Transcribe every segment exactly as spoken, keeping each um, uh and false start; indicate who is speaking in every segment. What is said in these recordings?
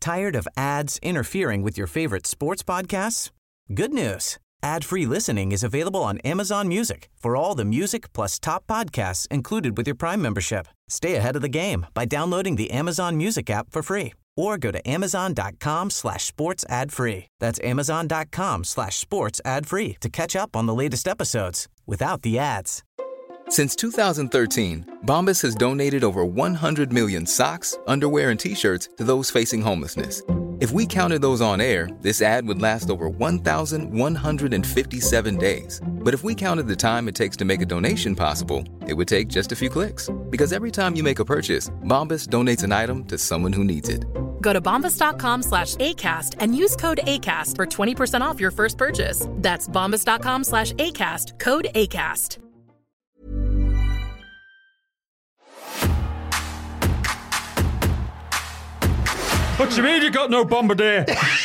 Speaker 1: Tired of ads interfering with your favorite sports podcasts? Good news. Ad-free listening is available on Amazon Music for all the music plus top podcasts included with your Prime membership. Stay ahead of the game by downloading the Amazon Music app for free or go to amazon.com slash sports ad free. That's amazon.com slash sports ad free to catch up on the latest episodes without the ads.
Speaker 2: Since two thousand thirteen, Bombas has donated over one hundred million socks, underwear, and T-shirts to those facing homelessness. If we counted those on air, this ad would last over one thousand one hundred fifty-seven days. But if we counted the time it takes to make a donation possible, it would take just a few clicks. Because every time you make a purchase, Bombas donates an item to someone who needs it.
Speaker 3: Go to bombas.com slash ACAST and use code ACAST for twenty percent off your first purchase. That's bombas.com slash ACAST, code ACAST.
Speaker 4: What you mean you got no Bombardier?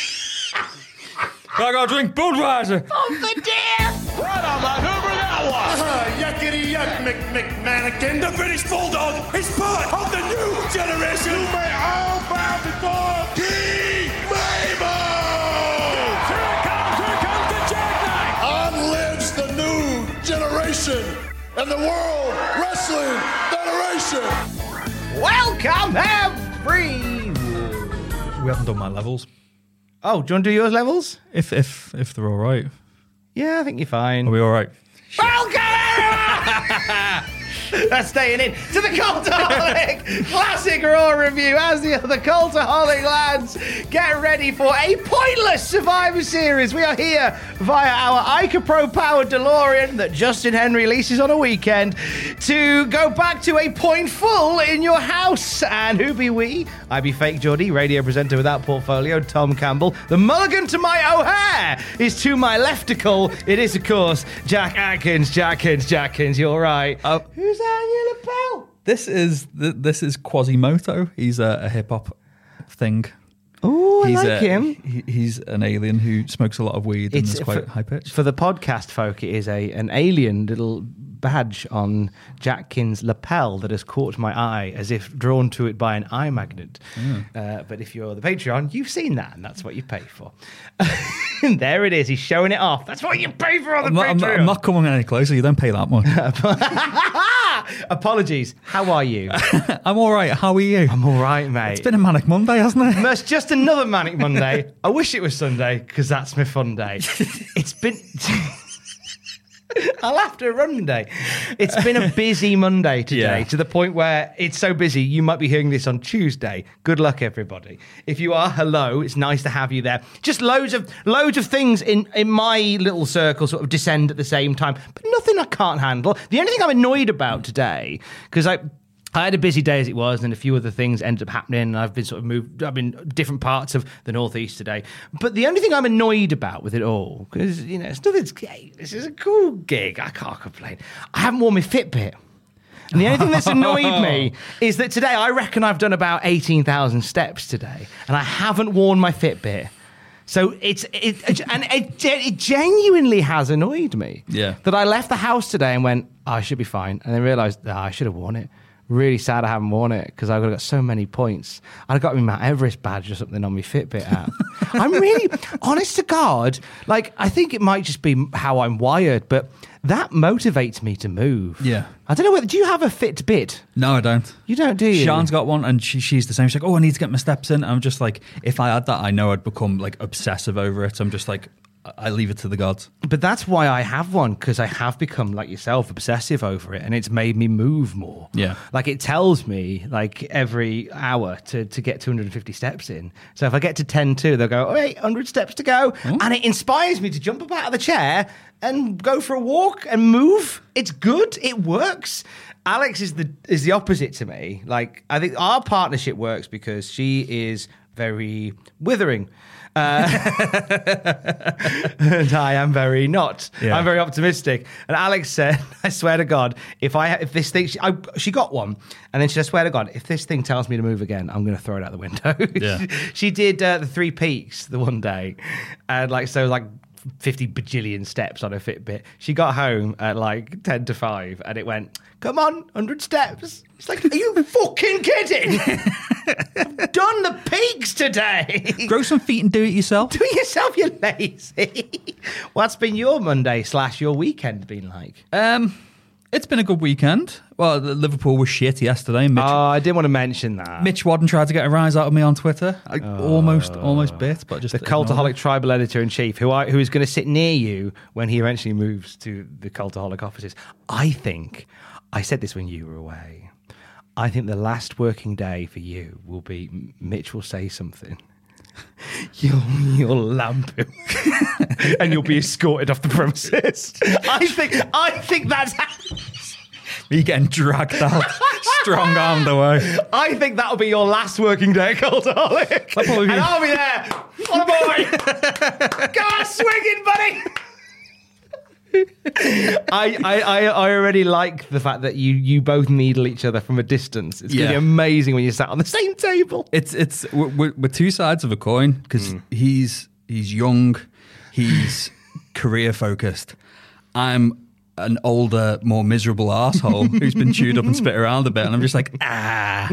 Speaker 4: I gotta drink Budweiser.
Speaker 5: Bombardier!
Speaker 6: Right on that Hoover that one!
Speaker 7: Uh, yuckity yuck, Mc, McMannequin. The British Bulldog is part of the new generation.
Speaker 6: You may all bow before King Mabel!
Speaker 7: Here it comes, here comes the jackknife!
Speaker 6: On lives the new generation and the World Wrestling Federation!
Speaker 5: Welcome, every...
Speaker 4: We haven't done my levels.
Speaker 5: Oh, do you want to do yours levels?
Speaker 4: If if if they're all right.
Speaker 5: Yeah, I think you're fine.
Speaker 4: Are we all right?
Speaker 5: Welcome! That's staying in to the Cultaholic Classic Raw review. As the other Cultaholic lads get ready for a pointless Survivor Series. We are here via our Ica Pro powered DeLorean that Justin Henry leases on a weekend to go back to a point full in your house. And who be we? I be Fake Geordie, radio presenter without portfolio, Tom Campbell. The mulligan to my O'Hare is to my leftical. It is, of course, Jack Atkins. Jackins, Jackins, you're right.
Speaker 4: Uh,
Speaker 5: Who's that on your lapel?
Speaker 4: This is th- this is Quasimodo. He's a, a hip hop thing.
Speaker 5: Oh, I
Speaker 4: he's
Speaker 5: like
Speaker 4: a,
Speaker 5: him.
Speaker 4: He, he's an alien who smokes a lot of weed and is quite
Speaker 5: for,
Speaker 4: high pitched.
Speaker 5: For the podcast folk, it is a an alien little badge on Jackkin's lapel that has caught my eye as if drawn to it by an eye magnet. Mm. Uh, but if you're the Patreon, you've seen that, and that's what you pay for. And there it is. He's showing it off. That's what you pay for on the
Speaker 4: I'm not,
Speaker 5: Patreon.
Speaker 4: I'm not, I'm not coming any closer. You don't pay that much.
Speaker 5: Apologies. How are you?
Speaker 4: I'm all right. How are you?
Speaker 5: I'm all right, mate.
Speaker 4: It's been a manic Monday, hasn't it?
Speaker 5: It's just another manic Monday. I wish it was Sunday because that's my fun day. It's been... I'll have to run day. It's been a busy Monday today,
Speaker 4: Yeah.
Speaker 5: to the point where it's so busy you might be hearing this on Tuesday. Good luck, everybody. If you are, hello. It's nice to have you there. Just loads of loads of things in, in my little circle sort of descend at the same time, but nothing I can't handle. The only thing I'm annoyed about today, because I... I had a busy day as it was, and a few other things ended up happening, and I've been sort of moved, I've been different parts of the Northeast today. But the only thing I'm annoyed about with it all, because, you know, it's nothing's, hey, this is a cool gig, I can't complain. I haven't worn my Fitbit. And the only thing that's annoyed me is that today I reckon I've done about eighteen thousand steps today, and I haven't worn my Fitbit. So it's it, and it, it genuinely has annoyed me.
Speaker 4: Yeah.
Speaker 5: That I left the house today and went, oh, I should be fine, and then realised, oh, I should have worn it. Really sad I haven't worn it because I've got so many points. I've got my Mount Everest badge or something on my Fitbit app. I'm really, honest to God, like, I think it might just be how I'm wired, but that motivates me to move.
Speaker 4: Yeah.
Speaker 5: I don't know whether, do you have a Fitbit?
Speaker 4: No, I don't.
Speaker 5: You don't, do you?
Speaker 4: Sean's got one, and she, she's the same. She's like, oh, I need to get my steps in. I'm just like, if I had that, I know I'd become like obsessive over it. I'm just like, I leave it to the gods.
Speaker 5: But that's why I have one, because I have become, like yourself, obsessive over it, and it's made me move more.
Speaker 4: Yeah.
Speaker 5: Like, it tells me, like, every hour to, to get two hundred fifty steps in. So if I get to ten two, they'll go, oh, hey, one hundred steps to go. Ooh. And it inspires me to jump up out of the chair and go for a walk and move. It's good. It works. Alex is the is the opposite to me. Like, I think our partnership works because she is very withering. Uh, and I am very not. Yeah. I'm very optimistic. And Alex said, I swear to God, if I if this thing, she, I, she got one, and then she said, I swear to God, if this thing tells me to move again, I'm going to throw it out the window.
Speaker 4: Yeah.
Speaker 5: She did uh, the Three Peaks the one day, and like so like fifty bajillion steps on her Fitbit. She got home at like ten to five, and it went, come on, one hundred steps. It's like, are you fucking kidding? I've done the peaks today.
Speaker 4: Grow some feet and do it yourself.
Speaker 5: Do it yourself, you lazy. What's been your Monday slash your weekend been like?
Speaker 4: Um, it's been a good weekend. Well, Liverpool was shit yesterday. Mitch,
Speaker 5: Oh, I didn't want to mention that.
Speaker 4: Mitch Wadden tried to get a rise out of me on Twitter. I almost, almost bit, but just
Speaker 5: The Cultaholic tribal editor-in-chief, who I, who is going to sit near you when he eventually moves to the Cultaholic offices. I think, I said this when you were away, I think the last working day for you will be Mitch will say something. You'll, you'll lamp him. And you'll be escorted off the premises. I think, I think that's how...
Speaker 4: Me getting dragged out, strong armed away.
Speaker 5: I think that'll be your last working day at Cultaholic.
Speaker 4: probably be-
Speaker 5: And I'll be there. What a boy. Go on, swinging, buddy. I, I, I I already like the fact that you you both needle each other from a distance. It's going to
Speaker 4: Yeah.
Speaker 5: be amazing when you're sat on the same table.
Speaker 4: It's it's we're, we're two sides of a coin because
Speaker 5: Mm.
Speaker 4: he's he's young, he's career focused. I'm an older, more miserable asshole who's been chewed up and spit around a bit, and I'm just like ah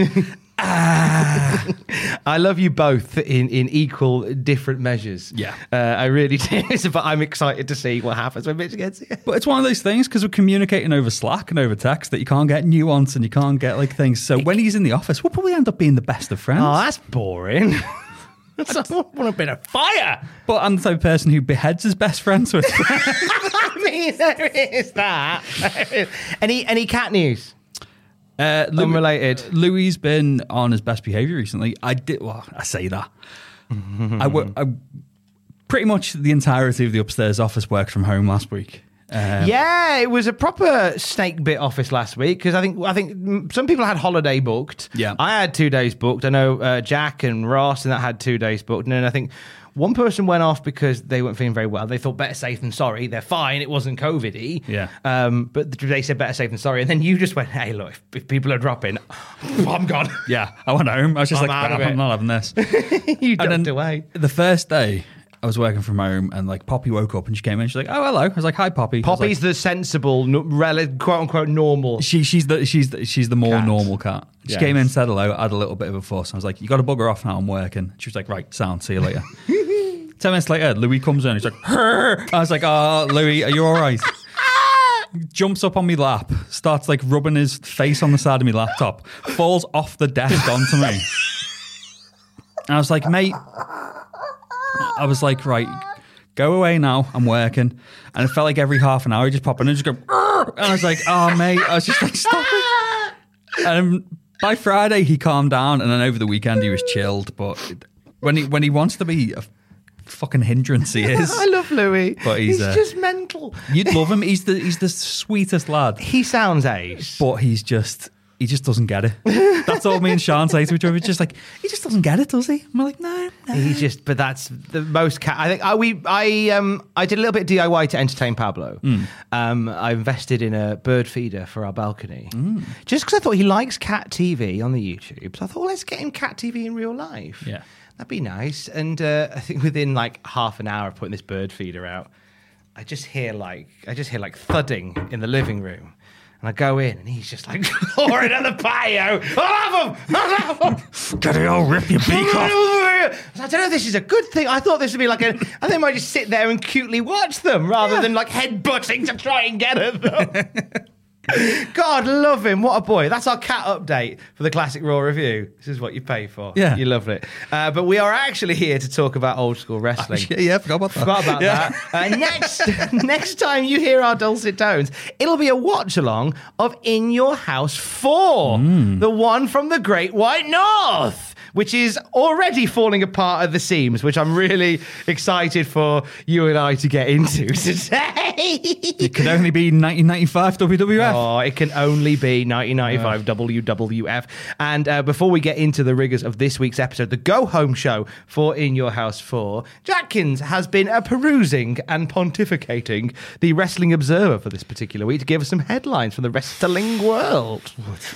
Speaker 4: ah.
Speaker 5: I love you both in, in equal, different measures.
Speaker 4: Yeah.
Speaker 5: uh, I really do. But I'm excited to see what happens when Mitch gets here.
Speaker 4: But it's one of those things because we're communicating over Slack and over text that you can't get nuance and you can't get like things. So when he's in the office, we'll probably end up being the best of friends.
Speaker 5: Oh, that's boring. I want a bit of fire.
Speaker 4: But I'm the type of person who beheads his best friends with.
Speaker 5: I mean, there is that. There is. Any any cat news?
Speaker 4: Uh, Louis,
Speaker 5: Unrelated.
Speaker 4: Louis been on his best behaviour recently. I did. Well, I say that. I, wo- I pretty much the entirety of the upstairs office worked from home last week. Um,
Speaker 5: Yeah, it was a proper snake bit office last week because I think I think some people had holiday booked.
Speaker 4: Yeah.
Speaker 5: I had two days booked. I know uh, Jack and Ross and that had two days booked, and then I think one person went off because they weren't feeling very well. They thought better safe than sorry. They're fine. It wasn't COVID-y.
Speaker 4: Yeah.
Speaker 5: Um, but they said better safe than sorry, and then you just went, "Hey, look, if, if people are dropping, I'm gone."
Speaker 4: Yeah, I went home. I was just
Speaker 5: I'm
Speaker 4: like,
Speaker 5: out of
Speaker 4: "Crap,
Speaker 5: it."
Speaker 4: I'm not having this.
Speaker 5: You ducked
Speaker 4: And then
Speaker 5: away.
Speaker 4: the first day, I was working from home, and like Poppy woke up and she came in. She's like, "Oh, hello." I was like, "Hi, Poppy." I was
Speaker 5: Poppy's
Speaker 4: like,
Speaker 5: the sensible, no, rel- quote unquote normal.
Speaker 4: She she's the she's the, she's the more
Speaker 5: Cat.
Speaker 4: normal cat. She
Speaker 5: Yes.
Speaker 4: came in, said hello, had a little bit of a fuss. I was like, "You got to bugger off now. I'm working." She was like, "Right, sound. See you later." Ten minutes later, Louis comes in. He's like, "Her." I was like, "Oh, Louis, are you all right?" Jumps up on my lap, starts like rubbing his face on the side of my laptop, falls off the desk onto me. And I was like, "Mate," I was like, "Right, go away now. I'm working." And it felt like every half an hour, he just pop in and just go, "Arr!" And I was like, "Oh, mate." I was just like, "Stop it." And by Friday, he calmed down. And then over the weekend, he was chilled. But when he when he wants to be a fucking hindrance, he is.
Speaker 5: I love Louis,
Speaker 4: But he's,
Speaker 5: he's
Speaker 4: uh,
Speaker 5: just mental.
Speaker 4: You'd love him. He's the he's the sweetest lad.
Speaker 5: He sounds ace.
Speaker 4: But he's just... He just doesn't get it. That's all me and Sean say to each other. It's just like, he just doesn't get it, does he? I'm like, no, no.
Speaker 5: He's just, but that's the most. Ca- I think I we I um I did a little bit of D I Y to entertain Pablo.
Speaker 4: Mm.
Speaker 5: Um, I invested in a bird feeder for our balcony, mm. just because I thought he likes cat T V on the YouTube. So I thought, well, let's get him cat T V in real life.
Speaker 4: Yeah,
Speaker 5: that'd be nice. And uh, I think within like half an hour of putting this bird feeder out, I just hear like I just hear like thudding in the living room. And I go in, and he's just like pouring on the patio. I love him! I love him!
Speaker 4: Get it all, rip your beak off.
Speaker 5: I don't know if this is a good thing. I thought this would be like a... I think I might just sit there and cutely watch them rather yeah. than like headbutting to try and get at them. God, love him. What a boy. That's our cat update for the Classic Raw Review. This is what you pay for.
Speaker 4: Yeah.
Speaker 5: You loved it. Uh, but we are actually here to talk about old school wrestling.
Speaker 4: Oh, yeah, forgot about that.
Speaker 5: Forgot about
Speaker 4: yeah.
Speaker 5: that. Uh, next, next time you hear our dulcet tones, it'll be a watch-along of In Your House four, mm. the one from the Great White North, which is already falling apart at the seams, which I'm really excited for you and I to get into today.
Speaker 4: It could only be nineteen ninety-five W W F.
Speaker 5: Oh, it can only be nineteen ninety-five uh. W W F. And uh, before we get into the rigors of this week's episode, the go-home show for In Your House four, Jackins has been uh, perusing and pontificating the Wrestling Observer for this particular week to give us some headlines from the wrestling world.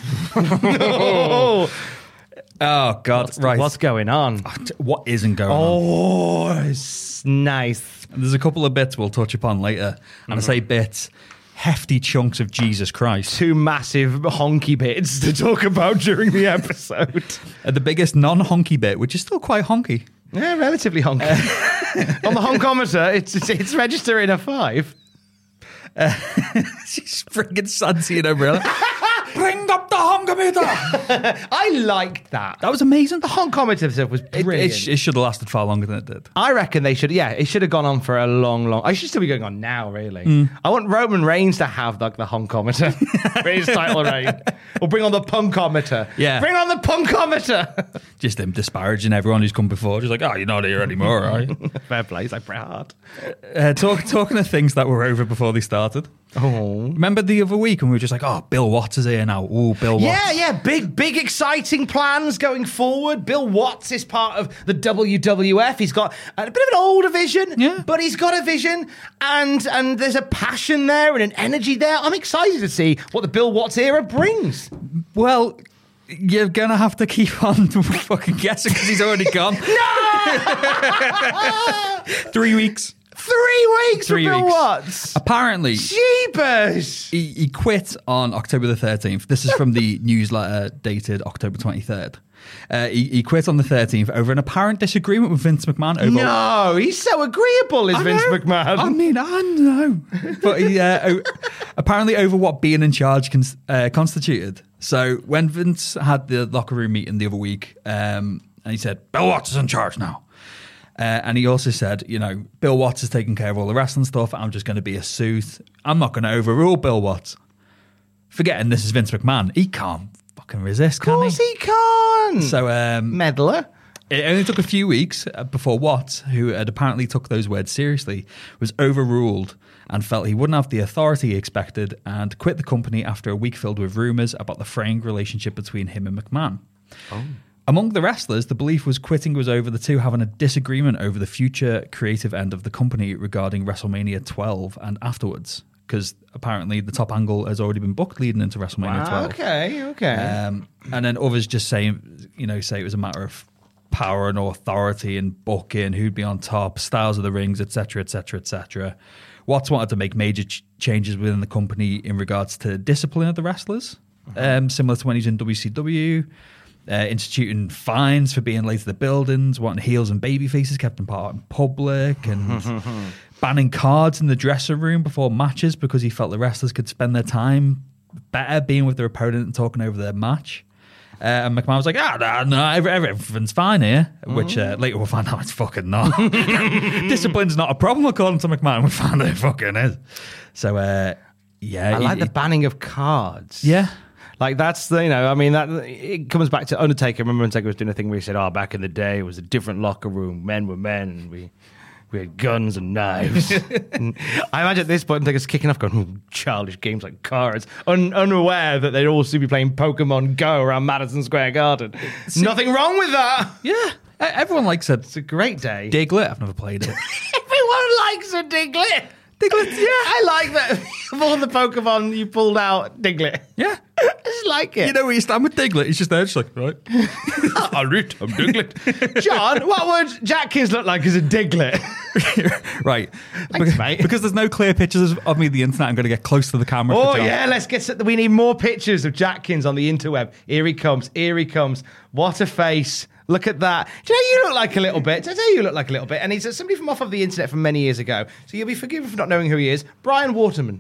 Speaker 5: oh.
Speaker 4: Oh, God.
Speaker 5: What's,
Speaker 4: right.
Speaker 5: What's going on?
Speaker 4: What isn't going
Speaker 5: oh,
Speaker 4: on?
Speaker 5: Oh, it's nice.
Speaker 4: There's a couple of bits we'll touch upon later. And mm-hmm. I say bits hefty chunks of Jesus Christ.
Speaker 5: Two massive honky bits to talk about during the episode.
Speaker 4: Uh, the biggest non-honky bit, which is still quite honky.
Speaker 5: Yeah, relatively honky. Uh, On the honkometer, it's, it's it's registering a five.
Speaker 4: Uh, she's friggin' Santi and umbrella. Bring up the honkometer.
Speaker 5: I liked that.
Speaker 4: That was amazing.
Speaker 5: The honkometer stuff was
Speaker 4: It,
Speaker 5: brilliant.
Speaker 4: it, sh- it should have lasted far longer than it did.
Speaker 5: I reckon they should, yeah, it should have gone on for a long, long. I should still be going on now, really.
Speaker 4: Mm.
Speaker 5: I want Roman Reigns to have like the honkometer for his title reign. Or bring on the punkometer.
Speaker 4: Yeah.
Speaker 5: Bring on the punkometer.
Speaker 4: Just him disparaging everyone who's come before. Just like, oh, you're not here anymore, are you?
Speaker 5: Fair play, it's like Bret Hart.
Speaker 4: Uh, talk, talking of things that were over before they started.
Speaker 5: Oh.
Speaker 4: Remember the other week when we were just like, oh, Bill Watts is here now. Ooh, Bill Watts.
Speaker 5: Yeah, yeah, big, big, exciting plans going forward. Bill Watts is part of the W W F. He's got a bit of an older vision,
Speaker 4: Yeah.
Speaker 5: but he's got a vision, and and there's a passion there and an energy there. I'm excited to see what the Bill Watts era brings.
Speaker 4: Well, you're going to have to keep on fucking guessing because he's already gone. Three weeks.
Speaker 5: Three weeks
Speaker 4: Three
Speaker 5: for Bill
Speaker 4: weeks.
Speaker 5: Watts.
Speaker 4: Apparently,
Speaker 5: Jeepers.
Speaker 4: he, he quit on October the thirteenth. This is from the newsletter dated October twenty-third. Uh, he, he quit on the thirteenth over an apparent disagreement with Vince McMahon. Over
Speaker 5: No, he's so agreeable, is
Speaker 4: I
Speaker 5: Vince
Speaker 4: know.
Speaker 5: McMahon.
Speaker 4: I mean, I know. But he, uh, o- apparently over what being in charge cons- uh, constituted. So when Vince had the locker room meeting the other week, um, and he said, Bill Watts is in charge now. Uh, and he also said, you know, Bill Watts is taking care of all the wrestling stuff. I'm just going to be a suit. I'm not going to overrule Bill Watts. Forgetting this is Vince McMahon. He can't fucking resist,
Speaker 5: Of
Speaker 4: can
Speaker 5: course
Speaker 4: he?
Speaker 5: he can.
Speaker 4: So um,
Speaker 5: Meddler.
Speaker 4: it only took a few weeks before Watts, who had apparently took those words seriously, was overruled and felt he wouldn't have the authority he expected and quit the company after a week filled with rumours about the fraying relationship between him and McMahon. Oh. Among the wrestlers, the belief was quitting was over the two having a disagreement over the future creative end of the company regarding WrestleMania twelve and afterwards, because apparently the top angle has already been booked leading into WrestleMania
Speaker 5: Wow,
Speaker 4: twelve.
Speaker 5: okay, okay.
Speaker 4: Um, and then others just say, you know, say it was a matter of power and authority and booking, who'd be on top, styles of the rings, et cetera, et cetera, et cetera. Watts wanted to make major ch- changes within the company in regards to discipline of the wrestlers, um, similar to when he's in W C W. Uh, instituting fines for being late to the buildings, wanting heels and baby faces kept apart in public, and banning cards in the dressing room before matches because he felt the wrestlers could spend their time better being with their opponent and talking over their match. Uh, and McMahon was like, ah, no, no, every- everything's fine here, which uh, later we'll find out it's fucking not. Discipline's not a problem, according to McMahon. We found out it fucking is. So, uh, yeah.
Speaker 5: I like
Speaker 4: he-
Speaker 5: the banning of cards.
Speaker 4: Yeah.
Speaker 5: Like that's the, you know, I mean, that it comes back to Undertaker. Remember Undertaker was doing a thing where he said, oh, back in the day, it was a different locker room. Men were men. And we, we had guns and knives. And I imagine at this point, Undertaker's kicking off going, oh, childish games like cards, un- unaware that they'd also be playing Pokemon Go around Madison Square Garden. Nothing wrong with that.
Speaker 4: Yeah. E- Everyone likes it.
Speaker 5: It's a great day.
Speaker 4: Diglett, I've never played it.
Speaker 5: Everyone likes a Diglett. Diglett, yeah. I like that. Of all the Pokemon you pulled out, Diglett.
Speaker 4: Yeah.
Speaker 5: I just like it.
Speaker 4: You know where you stand with Diglett? He's just there, just like, right.
Speaker 5: I'm Diglett. John, what would Jackins look like as a Diglett?
Speaker 4: Right.
Speaker 5: Thanks,
Speaker 4: because,
Speaker 5: mate.
Speaker 4: because there's no clear pictures of of me on the internet, I'm going to get close to the camera.
Speaker 5: Oh,
Speaker 4: for John.
Speaker 5: yeah, let's get... Some, we need more pictures of Jackins on the interweb. Here he comes. Here he comes. What a face. Look at that. Do you know you look like a little bit? Do you know you look like a little bit? And he's somebody from off of the internet from many years ago. So you'll be forgiven for not knowing who he is. Brian Waterman.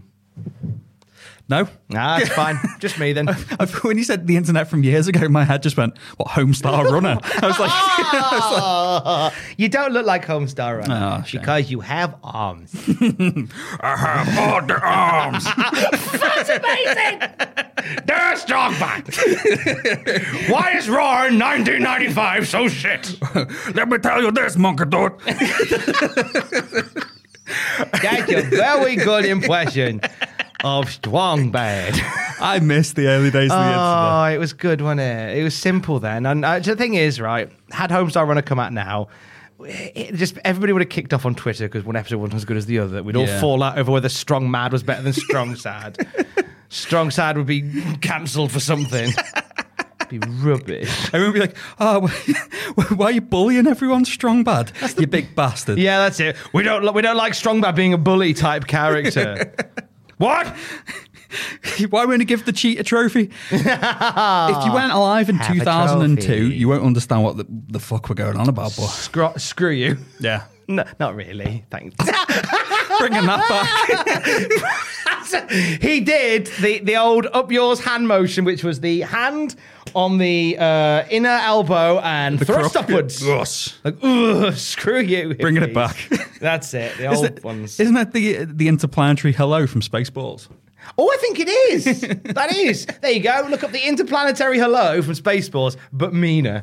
Speaker 4: No.
Speaker 5: Nah, it's fine. Just me then.
Speaker 4: I've, when you said the internet from years ago, my head just went, what, Homestar Runner? I was like,
Speaker 5: Oh, you don't look like Homestar Runner
Speaker 4: Oh, shame.
Speaker 5: because you have arms.
Speaker 4: I have all the arms.
Speaker 5: That's amazing. There's Strongback. Why is Raw in nineteen ninety-five so shit?
Speaker 4: Let me tell you this, Monkey Dude.
Speaker 5: That's a very good impression of Strongback.
Speaker 4: I missed the early days of the internet.
Speaker 5: Oh, it was good, wasn't it? It was simple then. And uh, the thing is, right, had Homestar Runner come out now, it just everybody would have kicked off on Twitter because one episode wasn't as good as the other. We'd all
Speaker 4: Yeah.
Speaker 5: fall out over whether Strong Mad was better than Strong Sad. Strong Sad would be cancelled for something. Be rubbish.
Speaker 4: Everyone would be like, oh, why are you bullying everyone, Strong Bad? You big bastard.
Speaker 5: Yeah, that's it. We don't we don't like Strong Bad being a bully type character. What?
Speaker 4: Why won't you give the cheat a trophy? If you weren't alive in
Speaker 5: Have a
Speaker 4: two thousand two,
Speaker 5: trophy.
Speaker 4: you won't understand what the, the fuck we're going on about. But
Speaker 5: Screw, screw you.
Speaker 4: yeah,
Speaker 5: No, not really. Thanks.
Speaker 4: bringing that back.
Speaker 5: He did the, the old up yours hand motion, which was the hand on the uh, inner elbow and thrust
Speaker 4: crook.
Speaker 5: upwards.
Speaker 4: Yes.
Speaker 5: Like, ugh, screw you.
Speaker 4: Bringing it
Speaker 5: hippies.
Speaker 4: back.
Speaker 5: That's it. The old
Speaker 4: Isn't it,
Speaker 5: ones.
Speaker 4: isn't that the the interplanetary hello from Spaceballs?
Speaker 5: Oh, I think it is. That is. There you go. Look up the interplanetary hello from Spaceballs, but meaner.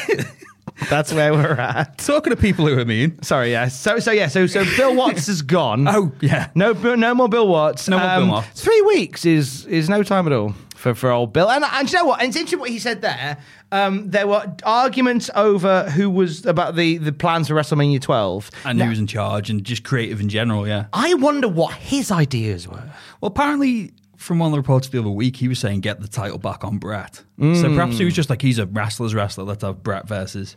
Speaker 5: That's where we're at.
Speaker 4: Talking to people who are mean.
Speaker 5: Sorry, yeah. So, so yeah. So, so Bill Watts is gone.
Speaker 4: Oh, yeah.
Speaker 5: No, no more Bill Watts.
Speaker 4: No more Bill Watts.
Speaker 5: Three weeks is is no time at all for, for old Bill. And and you know what? And it's interesting what he said there. Um, there were arguments over who was about the the plans for WrestleMania twelve.
Speaker 4: And
Speaker 5: Now,
Speaker 4: who's in charge and just creative in general, yeah.
Speaker 5: I wonder what his ideas were.
Speaker 4: Well, apparently, from one of the reports the other week, he was saying get the title back on Brett. So perhaps he was just like, he's a wrestler's wrestler. Let's have Brett versus,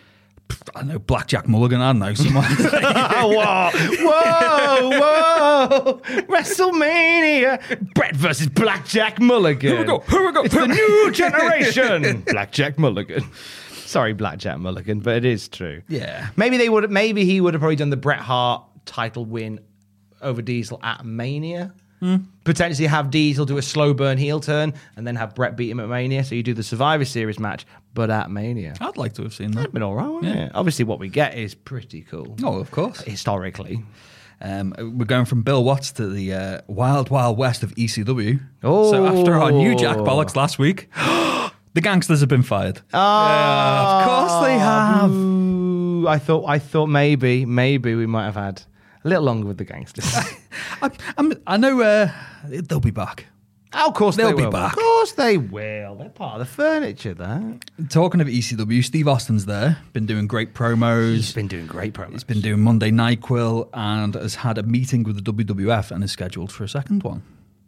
Speaker 4: I don't know, Blackjack Mulligan. I don't know, someone.
Speaker 5: whoa, whoa, whoa! WrestleMania, Brett versus Blackjack Mulligan.
Speaker 4: Here we go, here we go.
Speaker 5: It's the new generation. Blackjack Mulligan. Sorry, Blackjack Mulligan, but it is true.
Speaker 4: Yeah.
Speaker 5: Maybe they would. Maybe he would have probably done the Bret Hart title win over Diesel at Mania.
Speaker 4: Hmm.
Speaker 5: Potentially have Diesel do a slow burn heel turn and then have Bret beat him at Mania. So you do the Survivor Series match, but at Mania.
Speaker 4: I'd like to have seen that.
Speaker 5: That'd been all right, wouldn't
Speaker 4: Yeah.
Speaker 5: it? Obviously, what we get is pretty cool.
Speaker 4: Oh, of course.
Speaker 5: Historically.
Speaker 4: Um, we're going from Bill Watts to the uh, wild, wild west of E C W.
Speaker 5: Oh.
Speaker 4: So after our new Jack Bollocks last week, the gangsters have been fired.
Speaker 5: Oh,
Speaker 4: Yeah, of course they have.
Speaker 5: Ooh, I thought, I thought maybe, maybe we might have had a little longer with the gangsters.
Speaker 4: I, I'm, I know uh, they'll be back.
Speaker 5: Oh, of course
Speaker 4: They'll
Speaker 5: they
Speaker 4: be
Speaker 5: will.
Speaker 4: back.
Speaker 5: Of course they will. They're part of the furniture, there.
Speaker 4: Talking of E C W, Steve Austin's there, been doing great promos.
Speaker 5: He's been doing great promos.
Speaker 4: He's been doing Monday Night Quill and has had a meeting with the W W F and is scheduled for a second one.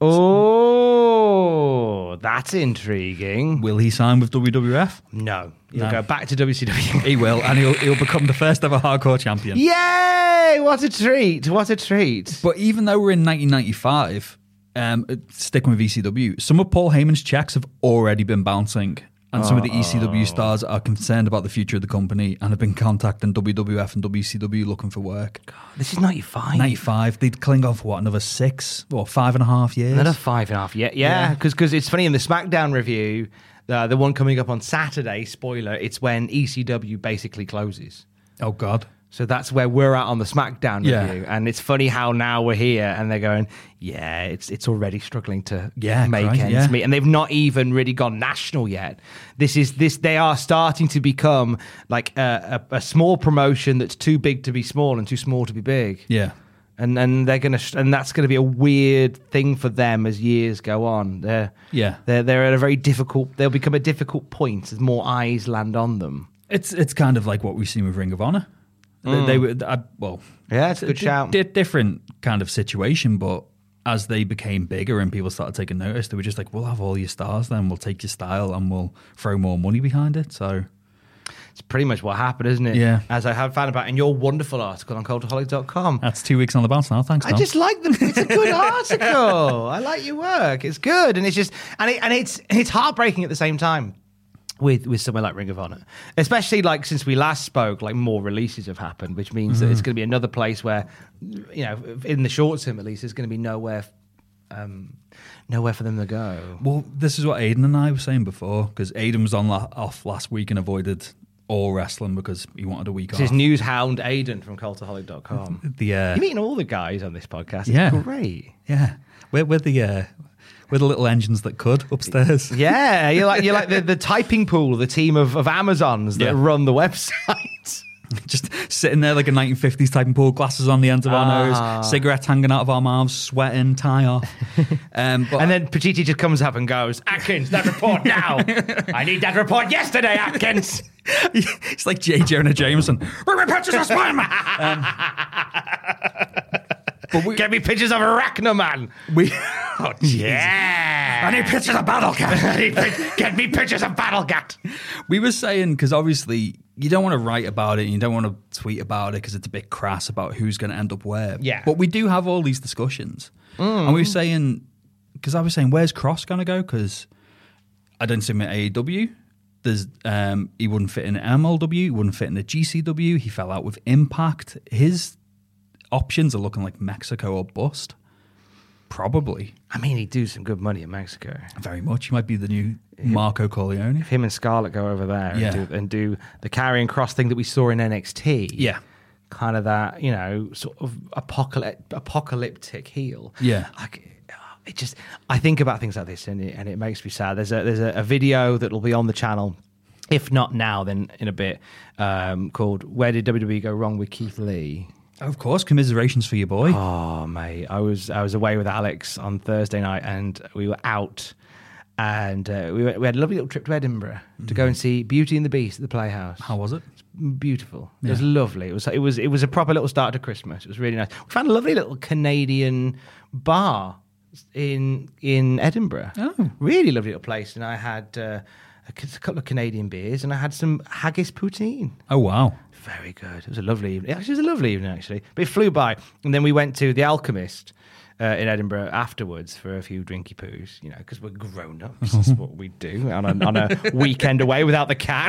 Speaker 5: Oh, that's intriguing.
Speaker 4: Will he sign with W W F?
Speaker 5: No, he'll
Speaker 4: No.
Speaker 5: go back to W C W.
Speaker 4: He will, and he'll, he'll become the first ever hardcore champion.
Speaker 5: Yay! What a treat! What a treat!
Speaker 4: But even though we're in nineteen ninety-five, um, sticking with E C W, some of Paul Heyman's checks have already been bouncing, and some of the E C W stars are concerned about the future of the company and have been contacting W W F and W C W looking for work.
Speaker 5: This is ninety-five.
Speaker 4: ninety-five, they'd cling on for what, another six or five and a half years?
Speaker 5: Another five and a half. Yeah, yeah. Because because it's funny in the SmackDown review, uh, the one coming up on Saturday. Spoiler: it's when E C W basically closes.
Speaker 4: Oh, God.
Speaker 5: So that's where we're at on the SmackDown
Speaker 4: Yeah.
Speaker 5: review, and it's funny how now we're here and they're going, yeah, it's it's already struggling to
Speaker 4: Yeah,
Speaker 5: make
Speaker 4: Christ,
Speaker 5: ends
Speaker 4: yeah.
Speaker 5: meet, and they've not even really gone national yet. This is this they are starting to become like a, a, a small promotion that's too big to be small and too small to be big.
Speaker 4: Yeah.
Speaker 5: And and they're gonna and that's gonna be a weird thing for them as years go on. They're
Speaker 4: Yeah.
Speaker 5: they're they're at a very difficult. They'll become a difficult point as more eyes land on them.
Speaker 4: It's it's kind of like what we've seen with Ring of Honor. They, they were I, well,
Speaker 5: Yeah, it's a good
Speaker 4: di-
Speaker 5: shout.
Speaker 4: di- different kind of situation, but as they became bigger and people started taking notice, they were just like, "We'll have all your stars, then we'll take your style and we'll throw more money behind it." So
Speaker 5: It's pretty much what happened, isn't it?
Speaker 4: Yeah.
Speaker 5: As I have found about in your wonderful article on cultaholic dot com.
Speaker 4: that's two weeks on the bounce now. Thanks,
Speaker 5: I
Speaker 4: Tom.
Speaker 5: just like them. It's a good article. I like your work. It's good, and it's just and it, and it's it's heartbreaking at the same time. With with somewhere like Ring of Honor, especially like since we last spoke, like more releases have happened, which means that it's going to be another place where, you know, in the short term at least, there's going to be nowhere, um, nowhere for them to go.
Speaker 4: Well, this is what Aiden and I were saying before, because Aiden was on la- off last week and avoided all wrestling because he wanted a week
Speaker 5: This
Speaker 4: off.
Speaker 5: is news hound Aiden from cultaholic dot com.
Speaker 4: the uh,
Speaker 5: You're meeting all the guys on this podcast. It's
Speaker 4: Yeah.
Speaker 5: great.
Speaker 4: yeah, we're, we're the uh, we're the little engines that could upstairs.
Speaker 5: Yeah, you're like you're like the, the typing pool, the team of, of Amazons that
Speaker 4: Yeah.
Speaker 5: run the website.
Speaker 4: Just sitting there like a nineteen fifties typing pool, glasses on the ends of our
Speaker 5: Ah.
Speaker 4: nose, cigarettes hanging out of our mouths, sweating, tie off. Um, but
Speaker 5: And then Pacitti just comes up and goes, Atkins, that report now. I need that report yesterday, Atkins.
Speaker 4: it's like J. Jonah Jameson. Bring me pictures of Spider-Man. Um,
Speaker 5: But we, Get me pictures of Arachnoman.
Speaker 4: we,
Speaker 5: Oh, yeah.
Speaker 4: I need pictures of Battle Cat.
Speaker 5: I need pic- Get me pictures of Battle Cat.
Speaker 4: we were saying, because obviously you don't want to write about it and you don't want to tweet about it because it's a bit crass about who's going to end up where.
Speaker 5: Yeah.
Speaker 4: But we do have all these discussions.
Speaker 5: Mm.
Speaker 4: And we were saying, because I was saying, where's Cross going to go? Because I didn't see him at A E W. There's, um, he wouldn't fit in M L W. He wouldn't fit in the G C W. He fell out with Impact. His options are looking like Mexico or bust. Probably.
Speaker 5: I mean, he'd do some good money in Mexico.
Speaker 4: Very much. He might be the new Marco Corleone.
Speaker 5: If him and Scarlett go over there
Speaker 4: Yeah.
Speaker 5: and, do, and do the Karrion Kross thing that we saw in N X T.
Speaker 4: Yeah.
Speaker 5: Kind of that, you know, sort of apocalyptic, apocalyptic heel.
Speaker 4: Yeah.
Speaker 5: Like, it just, I think about things like this and it, and it makes me sad. There's a there's a, a video that will be on the channel, if not now, then in a bit, um, called "Where Did W W E Go Wrong with Keith Lee?"
Speaker 4: Of course, commiserations for your boy.
Speaker 5: Oh, mate, I was I was away with Alex on Thursday night, and we were out, and uh, we went, we had a lovely little trip to Edinburgh mm. to go and see Beauty and the Beast at the Playhouse.
Speaker 4: How was it?
Speaker 5: Beautiful. It
Speaker 4: Yeah.
Speaker 5: was lovely. It was it was it was a proper little start to Christmas. It was really nice. We found a lovely little Canadian bar in in Edinburgh.
Speaker 4: Oh.
Speaker 5: Really lovely little place, and I had uh, a couple of Canadian beers, and I had some haggis poutine.
Speaker 4: Oh, wow.
Speaker 5: Very good. It was a lovely evening. Actually, it was a lovely evening, actually. But it flew by. And then we went to The Alchemist uh, in Edinburgh afterwards for a few drinky poos, you know, because we're grown-ups. That's what we do on a, on a weekend away without the cat.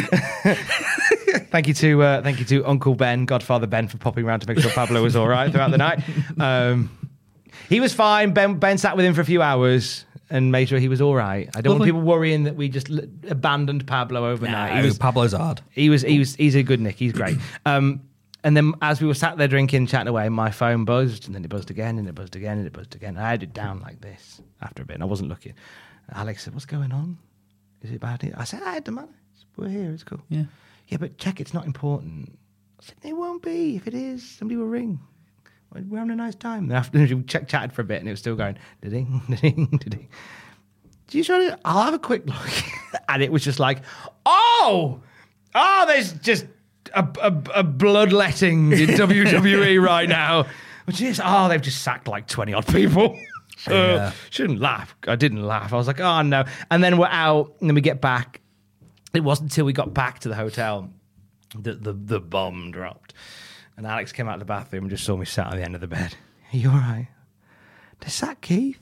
Speaker 5: Thank you to uh, thank you to Uncle Ben, Godfather Ben, for popping around to make sure Pablo was all right throughout the night. Um, he was fine. Ben, Ben sat with him for a few hours and made sure he was all right. I don't
Speaker 4: Lovely.
Speaker 5: want people worrying that we just l- abandoned Pablo overnight.
Speaker 4: No,
Speaker 5: he was,
Speaker 4: Pablo's hard.
Speaker 5: he was, he was, he's a good Nick. He's great. Um, and then as we were sat there drinking, chatting away, my phone buzzed, and then it buzzed again, and it buzzed again, and it buzzed again. I had it down like this after a bit, and I wasn't looking. Alex said, "What's going on? Is it bad?" I said, "I had the money. We're here. It's cool."
Speaker 4: Yeah.
Speaker 5: Yeah, but check. It's not important. I said, "It won't be. If it is, somebody will ring. We're having a nice time." And after we ch- chatted for a bit, and it was still going, ding, ding, ding. Do you try to? I'll have a quick look, and it was just like, oh, oh, there's just a, a, a bloodletting in W W E right now, which is, oh, they've just sacked like twenty odd people. So
Speaker 4: Yeah.
Speaker 5: shouldn't laugh. I didn't laugh. I was like, oh no. And then we're out, and then we get back. It wasn't until we got back to the hotel that the the bomb dropped, and Alex came out of the bathroom and just saw me sat on the end of the bed. Are you all right? They sacked Keith?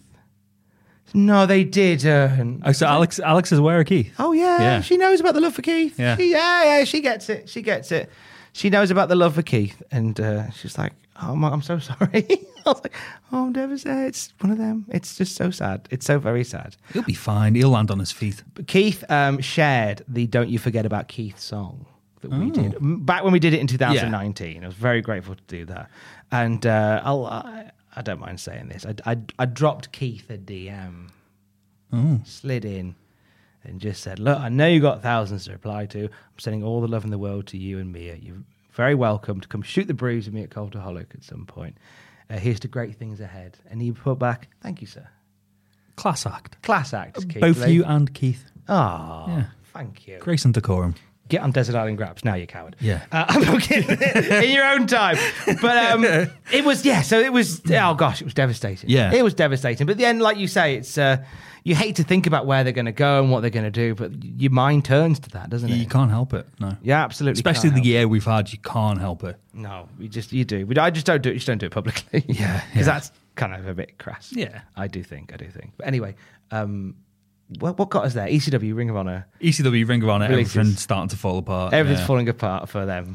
Speaker 5: No, they didn't.
Speaker 4: Oh, so Alex Alex is aware of Keith?
Speaker 5: Oh, yeah,
Speaker 4: Yeah.
Speaker 5: she knows about the love for Keith.
Speaker 4: Yeah.
Speaker 5: She, yeah, yeah, she gets it. She gets it. She knows about the love for Keith. And uh, she's like, oh, my, I'm so sorry. I was like, oh, I'm devastated. It's one of them. It's just so sad. It's so very sad.
Speaker 4: He'll be fine. He'll land on his feet.
Speaker 5: But Keith um, shared the Don't You Forget About Keith song that we did. M- Back when we did it in two thousand nineteen. I was very grateful to do that. And uh, I'll, I, I don't mind saying this. I, I, I dropped Keith a D M. Slid in and just said, look, I know you got thousands to reply to. I'm sending all the love in the world to you and Mia. You're very welcome to come shoot the breeze with me at Cultaholic at some point. Uh, here's to great things ahead. And he put back, thank you, sir.
Speaker 4: Class act.
Speaker 5: Class act, Keith.
Speaker 4: Both
Speaker 5: Lee.
Speaker 4: you and Keith.
Speaker 5: Oh,
Speaker 4: Yeah.
Speaker 5: thank you.
Speaker 4: Grace and decorum.
Speaker 5: Get on Desert Island Grabs. Now you coward.
Speaker 4: Yeah.
Speaker 5: Uh, I'm not kidding. In your own time. But um, it was, yeah, so it was, oh gosh, it was devastating.
Speaker 4: Yeah.
Speaker 5: It was devastating. But then, like you say, it's, uh, you hate to think about where they're going to go and what they're going to do, but your mind turns to that, doesn't it?
Speaker 4: You can't help it. No.
Speaker 5: Yeah, absolutely.
Speaker 4: Especially
Speaker 5: can't
Speaker 4: the
Speaker 5: help
Speaker 4: year we've had, you can't help it.
Speaker 5: it. No, you just, you do. But I just don't do it. You just don't do it publicly.
Speaker 4: Yeah,
Speaker 5: Because
Speaker 4: yeah.
Speaker 5: that's kind of a bit crass.
Speaker 4: Yeah.
Speaker 5: I do think, I do think. But anyway, um, what, what got us there? E C W, Ring of Honor.
Speaker 4: E C W, Ring of Honor,
Speaker 5: Releases.
Speaker 4: everything's starting to fall apart.
Speaker 5: Everything's
Speaker 4: yeah.
Speaker 5: falling apart for them.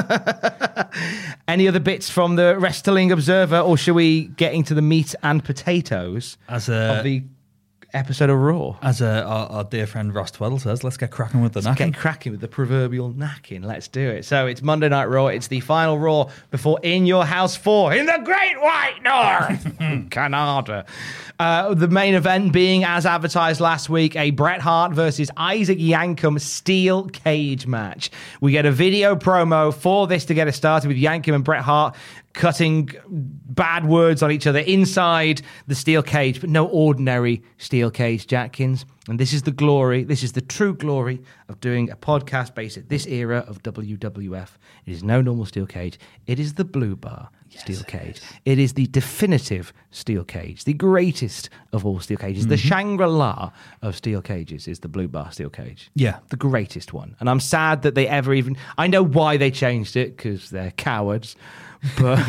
Speaker 5: Any other bits from the Wrestling Observer, or shall we get into the meat and potatoes
Speaker 4: As a,
Speaker 5: of the episode of Raw?
Speaker 4: as a, our, our dear friend Ross Tweddle says, let's get cracking with the knacking.
Speaker 5: Get cracking with the proverbial knacking. Let's do it. So it's Monday Night Raw. It's the final Raw before In Your House four in the Great White North, Canada. Uh, the main event being, as advertised last week, a Bret Hart versus Isaac Yankem steel cage match. We get a video promo for this to get us started with Yankem and Bret Hart cutting bad words on each other inside the steel cage, but no ordinary steel cage, Jackkins. And this is the glory, this is the true glory of doing a podcast based at this era of W W F. It is no normal steel cage. It is the Blue Bar yes, steel cage. It is the definitive steel cage, the greatest of all steel cages. Mm-hmm. The Shangri-La of steel cages is the Blue Bar steel cage.
Speaker 4: Yeah.
Speaker 5: The greatest one. And I'm sad that they ever even... I know why they changed it, because they're cowards. But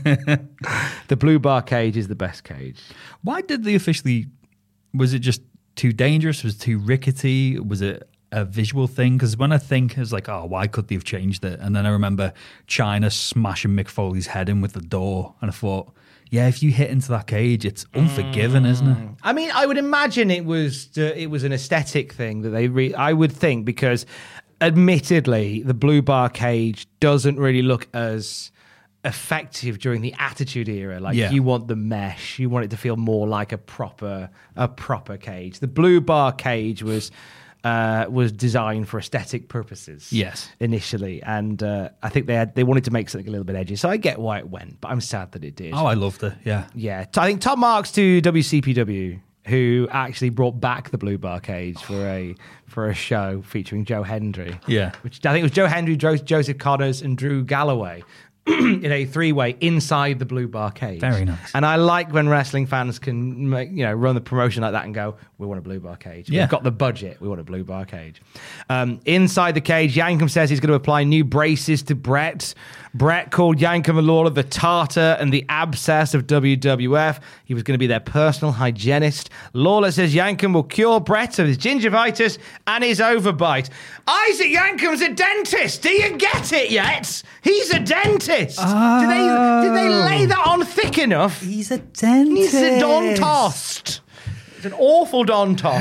Speaker 5: the Blue Bar cage is the best cage.
Speaker 4: Why did they officially... Was it just too dangerous? Was it too rickety? Was it a visual thing? Because when I think, it's like, oh, why could they have changed it? And then I remember China smashing Mick Foley's head in with the door. And I thought, yeah, if you hit into that cage, it's unforgiving, mm. isn't it?
Speaker 5: I mean, I would imagine it was uh, it was an aesthetic thing that they... Re- I would think, because admittedly, the Blue Bar cage doesn't really look as effective during the Attitude Era. Like yeah. you want the mesh, you want it to feel more like a proper a proper cage. The Blue Bar cage was uh, was designed for aesthetic purposes.
Speaker 4: Yes,
Speaker 5: initially, and uh, I think they had they wanted to make something a little bit edgy. So I get why it went, but I'm sad that it did.
Speaker 4: Oh, I loved it. Yeah,
Speaker 5: yeah. I think top marks to W C P W, who actually brought back the Blue Bar cage for a for a show featuring Joe Hendry.
Speaker 4: Yeah,
Speaker 5: which I think it was Joe Hendry, Joseph Connors, and Drew Galloway. In a three-way inside the Blue Bar cage.
Speaker 4: Very nice.
Speaker 5: And I like when wrestling fans can make, you know, run the promotion like that and go, we want a Blue Bar cage.
Speaker 4: Yeah.
Speaker 5: We've got the budget. We want a Blue Bar cage. Um, inside the cage, Yankum says he's going to apply new braces to Brett. Brett called Yankum and Lawler the tartar and the abscess of W W F. He was going to be their personal hygienist. Lawler says Yankum will cure Brett of his gingivitis and his overbite. Isaac Yankum's a dentist. Do you get it yet? He's a dentist. Oh. Did they, did they lay that on thick enough?
Speaker 4: He's a dentist.
Speaker 5: He's a dontost. It's an awful dontost.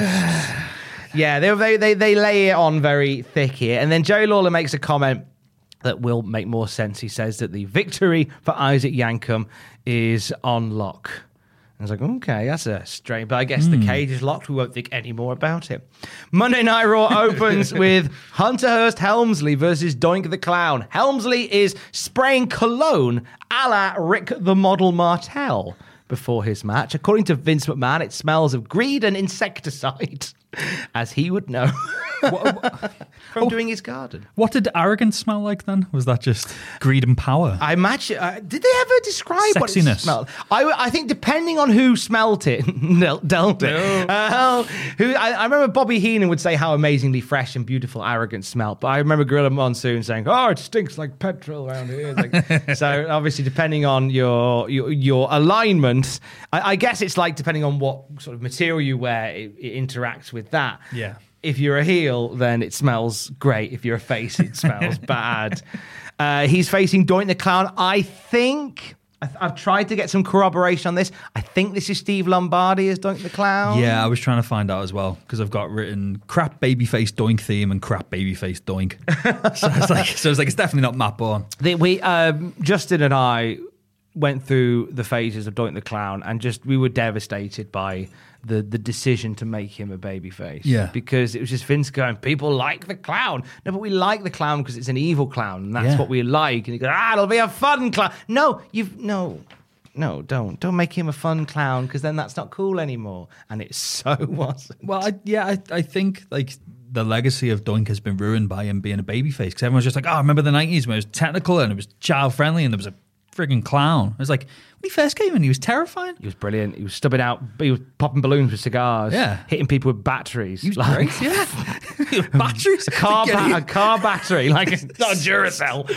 Speaker 5: Yeah, they, they, they, they lay it on very thick here. And then Joey Lawler makes a comment that will make more sense. He says that the victory for Isaac Yankum is on lock. I was like, okay, that's a strange, but I guess mm. the cage is locked. We won't think any more about it. Monday Night Raw opens with Hunter Hearst Helmsley versus Doink the Clown. Helmsley is spraying cologne a la Rick the Model Martel before his match. According to Vince McMahon, it smells of greed and insecticide, as he would know. what, what, from oh, doing his garden.
Speaker 4: What did arrogance smell like then? Was that just greed and power?
Speaker 5: I imagine. Uh, did they ever describe
Speaker 4: Sexiness.
Speaker 5: what it smelled? I, I think depending on who smelt it, dealt it. No. Uh, who I, I remember Bobby Heenan would say how amazingly fresh and beautiful arrogance smelled, but I remember Gorilla Monsoon saying, "Oh, it stinks like petrol around here." Like, so obviously, depending on your your, your alignment, I, I guess it's like depending on what sort of material you wear, it, it interacts with that.
Speaker 4: Yeah.
Speaker 5: If you're a heel, then it smells great. If you're a face, it smells bad. Uh, he's facing Doink the Clown. I think... I've, I've tried to get some corroboration on this. I think this is Steve Lombardi as Doink the Clown.
Speaker 4: Yeah, I was trying to find out as well, because I've got written crap babyface Doink theme and crap babyface Doink. so, it's like, so it's like, it's definitely not Matt Bourne.
Speaker 5: The, we, um, Justin and I went through the phases of Doink the Clown, and just we were devastated by... The, the decision to make him a babyface.
Speaker 4: Yeah.
Speaker 5: Because it was just Vince going, people like the clown. No, but we like the clown because it's an evil clown, and that's
Speaker 4: yeah.
Speaker 5: what we like. And you go, ah, it'll be a fun clown. No, you've, no, no, don't. Don't make him a fun clown, because then that's not cool anymore. And it so wasn't.
Speaker 4: Well, I, yeah, I, I think, like, the legacy of Doink has been ruined by him being a babyface, because everyone's just like, oh, I remember the nineties when it was technical and it was child-friendly and there was a frigging clown. I was like, when he first came in, he was terrifying.
Speaker 5: He was brilliant. He was stubbing out, he was popping balloons with cigars,
Speaker 4: yeah,
Speaker 5: hitting people with batteries.
Speaker 4: He was
Speaker 5: like,
Speaker 4: great, yeah. Batteries?
Speaker 5: A car, ba- a car battery, like it's not a Duracell.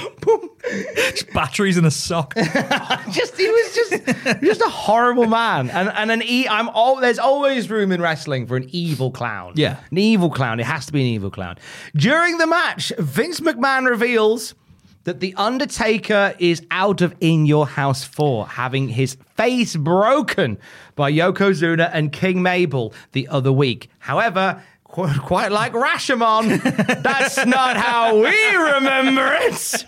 Speaker 4: Just batteries in a sock.
Speaker 5: just He was just just a horrible man. And and an e- I'm all, there's always room in wrestling for an evil clown.
Speaker 4: Yeah.
Speaker 5: An evil clown. It has to be an evil clown. During the match, Vince McMahon reveals that The Undertaker is out of In Your House four, having his face broken by Yokozuna and King Mabel the other week. However, qu- quite like Rashomon, that's not how we remember it.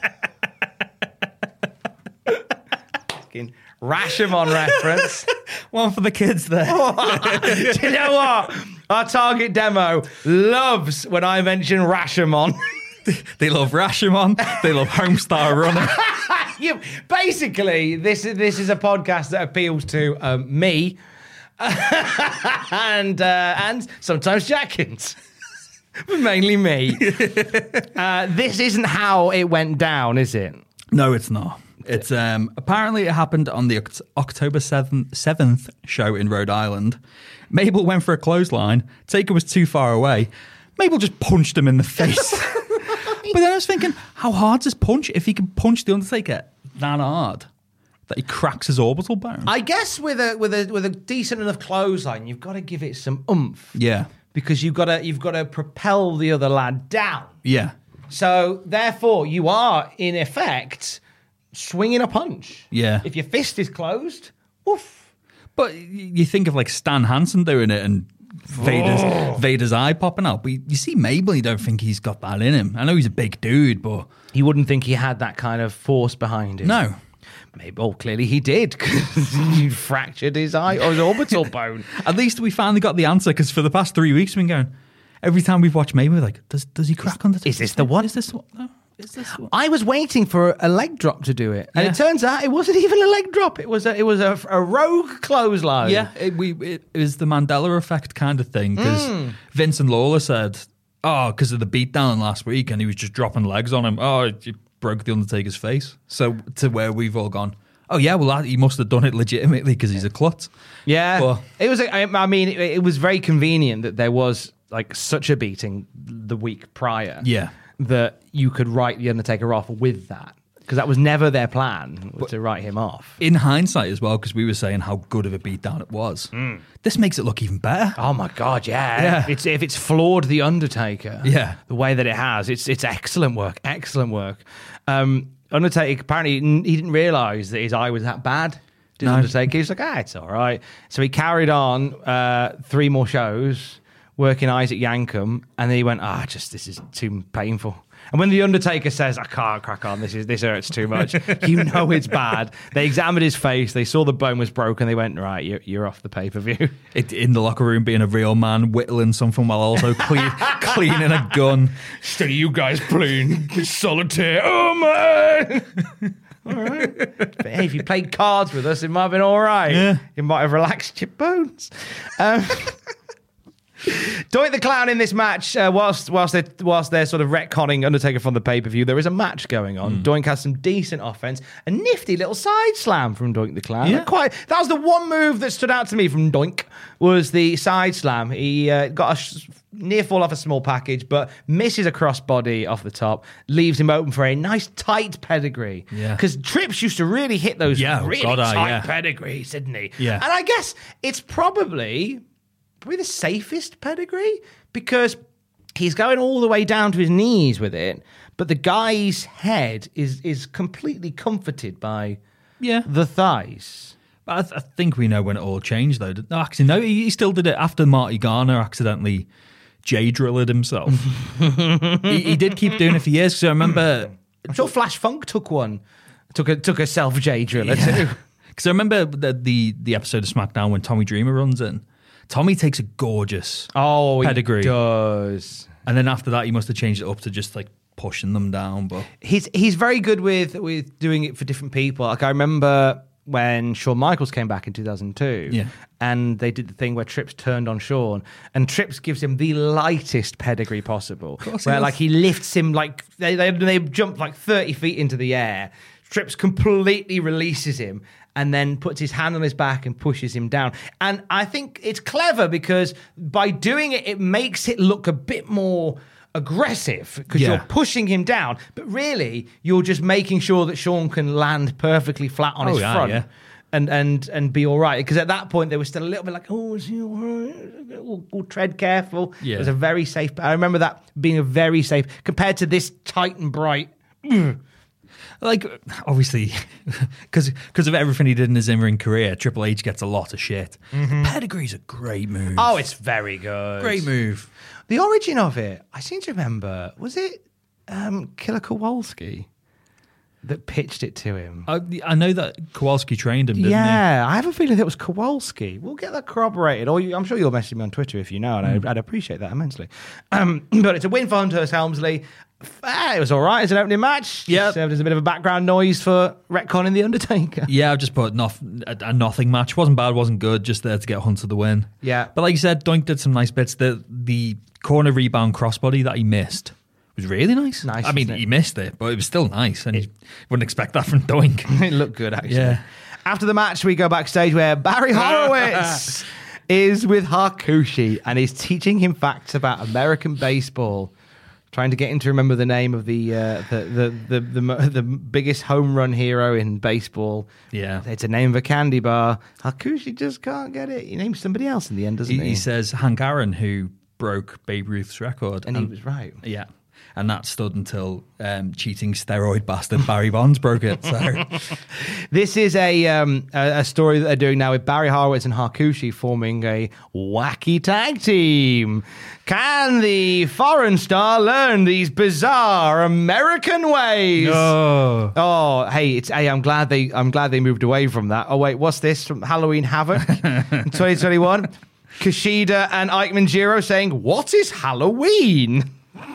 Speaker 5: Fucking Rashomon reference.
Speaker 4: One for the kids there.
Speaker 5: Do you know what? Our target demo loves when I mention Rashomon.
Speaker 4: They love Rashomon. They love Homestar Runner.
Speaker 5: you basically this is this is a podcast that appeals to um, me and uh, and sometimes Jackins. But mainly me. uh, this isn't how it went down, is it?
Speaker 4: No, it's not. It's um, apparently it happened on the Oct- October seventh show in Rhode Island. Mabel went for a clothesline. Taker was too far away. Mabel just punched him in the face. But then I was thinking, how hard's his punch? If he can punch the Undertaker that hard that he cracks his orbital bone.
Speaker 5: I guess with a with a with a decent enough clothesline, you've got to give it some oomph.
Speaker 4: Yeah.
Speaker 5: Because you've got to you've got to propel the other lad down.
Speaker 4: Yeah.
Speaker 5: So therefore, you are in effect swinging a punch.
Speaker 4: Yeah.
Speaker 5: If your fist is closed, woof.
Speaker 4: But you think of like Stan Hansen doing it and Vader's oh. Vader's eye popping out. But you see Mabel, you don't think he's got that in him. I know he's a big dude, but
Speaker 5: you wouldn't think he had that kind of force behind him.
Speaker 4: No.
Speaker 5: Maybe, oh, clearly he did, because you fractured his eye or his orbital bone.
Speaker 4: At least we finally got the answer, because for the past three weeks we've been going, every time we've watched Mabel, we're like, does does he crack
Speaker 5: is,
Speaker 4: on the...
Speaker 5: Is this the one?
Speaker 4: Is this one? No. Is this one?
Speaker 5: I was waiting for a leg drop to do it, and
Speaker 4: yeah.
Speaker 5: it turns out it wasn't even a leg drop. It was a, it was a, a rogue clothesline.
Speaker 4: Yeah, it, we, it, it was the Mandela effect kind of thing, because mm. Vince and Lawler said, oh, because of the beatdown last week, and he was just dropping legs on him. Oh, it broke the Undertaker's face. So to where we've all gone, oh yeah, well he must have done it legitimately because he's a klutz.
Speaker 5: Yeah,
Speaker 4: but,
Speaker 5: it was. I mean, it, it was very convenient that there was like such a beating the week prior.
Speaker 4: Yeah,
Speaker 5: that you could write the Undertaker off with that, because that was never their plan, was to write him off.
Speaker 4: In hindsight as well, because we were saying how good of a beatdown it was. Mm. This makes it look even better.
Speaker 5: Oh my god, yeah!
Speaker 4: yeah.
Speaker 5: It's if it's floored the Undertaker,
Speaker 4: yeah,
Speaker 5: the way that it has, it's it's excellent work, excellent work. Um, Undertaker, apparently he didn't realise that his eye was that bad. Didn't
Speaker 4: no.
Speaker 5: Undertaker? He was like, ah, it's all right. So he carried on uh, three more shows, working Isaac Yankem, and then he went, ah, just this is too painful. And when the Undertaker says, I can't crack on, this is this hurts too much, you know it's bad. They examined his face, they saw the bone was broken, they went, right, you're, you're off the pay-per-view.
Speaker 4: It, in the locker room, being a real man, whittling something while also clean, cleaning a gun.
Speaker 5: Still, you guys playing solitaire. Oh, man! All right. But hey, if you played cards with us, it might have been all right.
Speaker 4: Yeah.
Speaker 5: It might have relaxed your bones. Um, Doink the Clown in this match, uh, whilst whilst they're, whilst they're sort of retconning Undertaker from the pay-per-view, there is a match going on. Mm. Doink has some decent offense. A nifty little side slam from Doink the Clown.
Speaker 4: Yeah.
Speaker 5: Quite, that was the one move that stood out to me from Doink, was the side slam. He uh, got a sh- near fall off a small package, but misses a crossbody off the top, leaves him open for a nice tight pedigree.
Speaker 4: Yeah.
Speaker 5: Because Trips used to really hit those
Speaker 4: yeah,
Speaker 5: really
Speaker 4: God,
Speaker 5: tight
Speaker 4: uh, yeah.
Speaker 5: pedigrees, didn't he?
Speaker 4: Yeah.
Speaker 5: And I guess it's probably... probably the safest pedigree, because he's going all the way down to his knees with it, but the guy's head is is completely comforted by
Speaker 4: yeah.
Speaker 5: the thighs.
Speaker 4: I, th- I think we know when it all changed, though. No, actually, no, he, he still did it after Marty Garner accidentally J-drilled himself. he, he did keep doing it for years, because I remember...
Speaker 5: I'm sure Flash Funk took one, took a, took a self-J-driller
Speaker 4: yeah.
Speaker 5: too.
Speaker 4: Because I remember the, the, the episode of SmackDown when Tommy Dreamer runs in. Tommy takes a gorgeous
Speaker 5: oh,
Speaker 4: pedigree.
Speaker 5: He does.
Speaker 4: And then after that, he must have changed it up to just like pushing them down. But
Speaker 5: he's he's very good with with doing it for different people. Like I remember when Shawn Michaels came back in two thousand two,
Speaker 4: yeah.
Speaker 5: and they did the thing where Trips turned on Shawn, and Trips gives him the lightest pedigree possible, where he like he lifts him like they they they jump like thirty feet into the air. Trips completely releases him and then puts his hand on his back and pushes him down. And I think it's clever because by doing it, it makes it look a bit more aggressive because
Speaker 4: yeah.
Speaker 5: you're pushing him down. But really, you're just making sure that Shawn can land perfectly flat on
Speaker 4: oh,
Speaker 5: his
Speaker 4: yeah,
Speaker 5: front.
Speaker 4: Yeah.
Speaker 5: And, and and be all right. Because at that point, they were still a little bit like, oh, is he all right? We'll, we'll tread careful.
Speaker 4: Yeah.
Speaker 5: It was a very safe... I remember that being a very safe... Compared to this tight and bright...
Speaker 4: Like, obviously, because because of everything he did in his in-ring career, Triple H gets a lot of shit. Mm-hmm. Pedigree's a great move.
Speaker 5: Oh, it's very good.
Speaker 4: Great move.
Speaker 5: The origin of it, I seem to remember, was it um, Killer Kowalski that pitched it to him?
Speaker 4: I, I know that Kowalski trained him, didn't
Speaker 5: yeah,
Speaker 4: he?
Speaker 5: I have a feeling it was Kowalski. We'll get that corroborated. Or you, I'm sure you'll message me on Twitter if you know, and mm. I'd, I'd appreciate that immensely. Um, but it's a win for Hunter Helmsley. Ah, it was all right as an opening match.
Speaker 4: Yeah.
Speaker 5: Served as a bit of a background noise for retconning The Undertaker.
Speaker 4: Yeah, I've just put nof- a, a nothing match. Wasn't bad, wasn't good. Just there to get Hunter the win.
Speaker 5: Yeah.
Speaker 4: But like you said, Doink did some nice bits. The the corner rebound crossbody that he missed was really nice.
Speaker 5: Nice,
Speaker 4: I mean,
Speaker 5: isn't it?
Speaker 4: he missed it, but it was still nice, and you wouldn't expect that from Doink.
Speaker 5: It looked good, actually.
Speaker 4: Yeah.
Speaker 5: After the match, we go backstage where Barry Horowitz is with Hakushi and is teaching him facts about American baseball. Trying to get him to remember the name of the uh, the, the, the the the the biggest home run hero in baseball.
Speaker 4: Yeah.
Speaker 5: It's a name of a candy bar. Hakushi just can't get it. He names somebody else in the end, doesn't
Speaker 4: He,
Speaker 5: he?
Speaker 4: he says Hank Aaron, who broke Babe Ruth's record.
Speaker 5: and he was right.
Speaker 4: Yeah. And that stood until um, cheating steroid bastard Barry Bonds broke it. So
Speaker 5: This is a, um, a a story that they're doing now with Barry Horowitz and Hakushi forming a wacky tag team. Can the foreign star learn these bizarre American ways?
Speaker 4: oh.
Speaker 5: Oh, hey, it's hey, I'm glad they I'm glad they moved away from that. Oh wait, what's this from Halloween Havoc in twenty twenty-one? Kushida and Ike Manjiro saying, "What is Halloween?"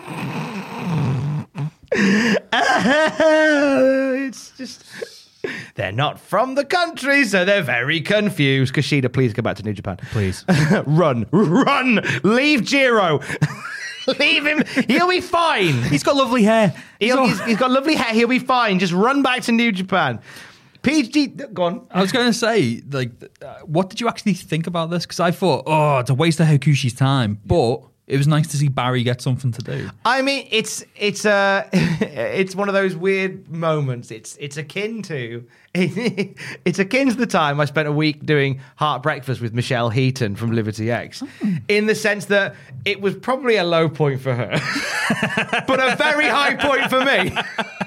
Speaker 5: It's just they're not from the country, so they're very confused. Kushida, please go back to New Japan.
Speaker 4: Please.
Speaker 5: Run, run, leave Jiro. Leave him. He'll be fine.
Speaker 4: He's got lovely hair.
Speaker 5: He'll, he's, he's got lovely hair. He'll be fine. Just run back to New Japan. P G, go on.
Speaker 4: I was going to say, like, uh, what did you actually think about this? Because I thought, oh, it's a waste of Hakushi's time. But it was nice to see Barry get something to do.
Speaker 5: I mean, it's it's uh, it's one of those weird moments. It's it's akin to it's akin to the time I spent a week doing Heart Breakfast with Michelle Heaton from Liberty X, oh. in the sense that it was probably a low point for her, but a very high point for me.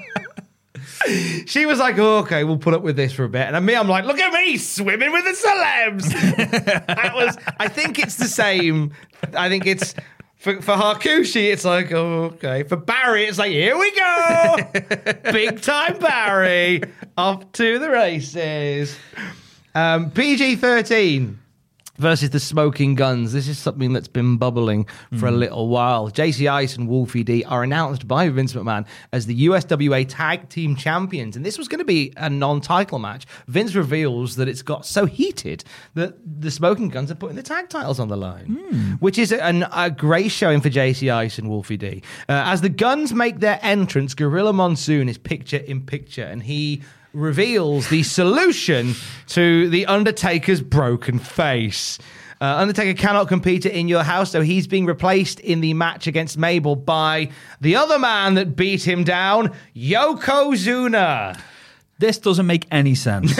Speaker 5: She was like, oh, okay, we'll put up with this for a bit. And me, I'm like, look at me swimming with the celebs. That was, I think it's the same. I think it's, for, for Hakushi, it's like, oh, okay. For Barry, it's like, here we go. Big time Barry. Off to the races. Um, P G thirteen. Versus the Smoking Guns. This is something that's been bubbling for mm. a little while. J C Ice and Wolfie D are announced by Vince McMahon as the U S W A Tag Team Champions. And this was going to be a non-title match. Vince reveals that it's got so heated that the Smoking Guns are putting the tag titles on the line, mm. which is a, a great showing for J C Ice and Wolfie D. Uh, as the Guns make their entrance, Gorilla Monsoon is picture in picture, and he reveals the solution to the Undertaker's broken face. Uh, Undertaker cannot compete it In Your House, so he's being replaced in the match against Mabel by the other man that beat him down, Yokozuna.
Speaker 4: This doesn't make any sense.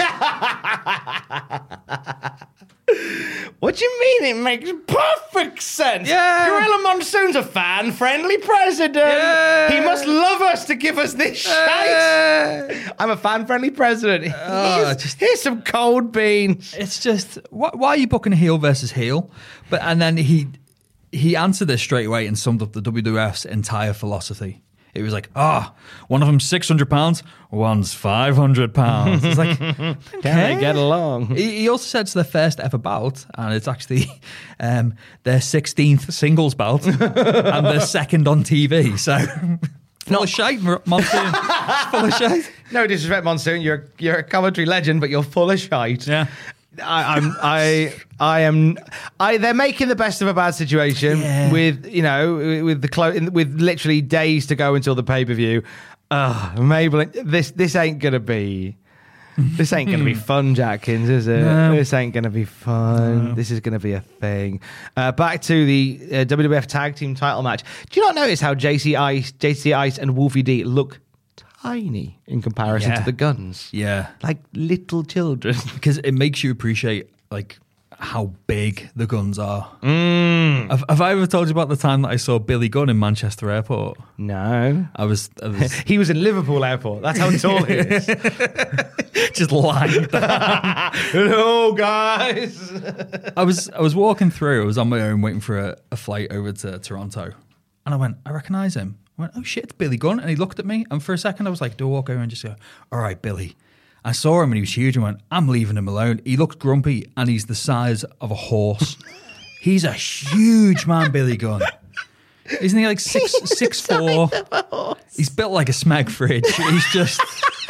Speaker 5: What do you mean? It makes perfect sense.
Speaker 4: Yeah.
Speaker 5: Gorilla Monsoon's a fan-friendly president.
Speaker 4: Yeah.
Speaker 5: He must love us to give us this
Speaker 4: Yeah.
Speaker 5: shite. I'm a fan-friendly president.
Speaker 4: Oh,
Speaker 5: here's,
Speaker 4: just-
Speaker 5: here's some cold beans.
Speaker 4: It's just, why, why are you booking a heel versus heel? But and then he he answered this straight away and summed up the W W F's entire philosophy. It was like, ah, oh, one of them's six hundred pounds, one's five hundred pounds. It's like,
Speaker 5: Can they get along?
Speaker 4: He, he also said it's their first ever bout, and it's actually um, their sixteenth singles bout and their second on T V. So, full
Speaker 5: Not-
Speaker 4: of shite, Monsoon. Full of shite.
Speaker 5: No disrespect, Monsoon. You're you're a commentary legend, but you're full of shite.
Speaker 4: Yeah.
Speaker 5: I, I'm I I am I. They're making the best of a bad situation
Speaker 4: Yeah.
Speaker 5: with you know with the clo- with literally days to go until the pay per view. Uh, Mabel, this this ain't gonna be. This ain't going to be fun, Jackins, is it?
Speaker 4: No.
Speaker 5: This ain't going to be fun. No. This is going to be a thing. Uh, back to the uh, W W F Tag Team title match. Do you not notice how J C Ice, J C Ice and Wolfie D look tiny in comparison
Speaker 4: Yeah.
Speaker 5: to the Guns?
Speaker 4: Yeah.
Speaker 5: Like little children.
Speaker 4: Because it makes you appreciate, like, how big the Guns are.
Speaker 5: Mm.
Speaker 4: Have, have I ever told you about the time that I saw Billy Gunn in Manchester Airport?
Speaker 5: No.
Speaker 4: I was, I was
Speaker 5: He was in Liverpool Airport. That's how tall he is.
Speaker 4: just lying.
Speaker 5: Hello, guys.
Speaker 4: I was I was walking through. I was on my own waiting for a, a flight over to Toronto, and I went, I recognise him. I went, oh shit, it's Billy Gunn. And he looked at me, and for a second I was like, do I walk over and just go, all right, Billy. I saw him and he was huge and went, I'm leaving him alone. He looked grumpy and he's the size of a horse. He's a huge man, Billy Gunn. Isn't he like six six four? He's built like a Smeg fridge. He's just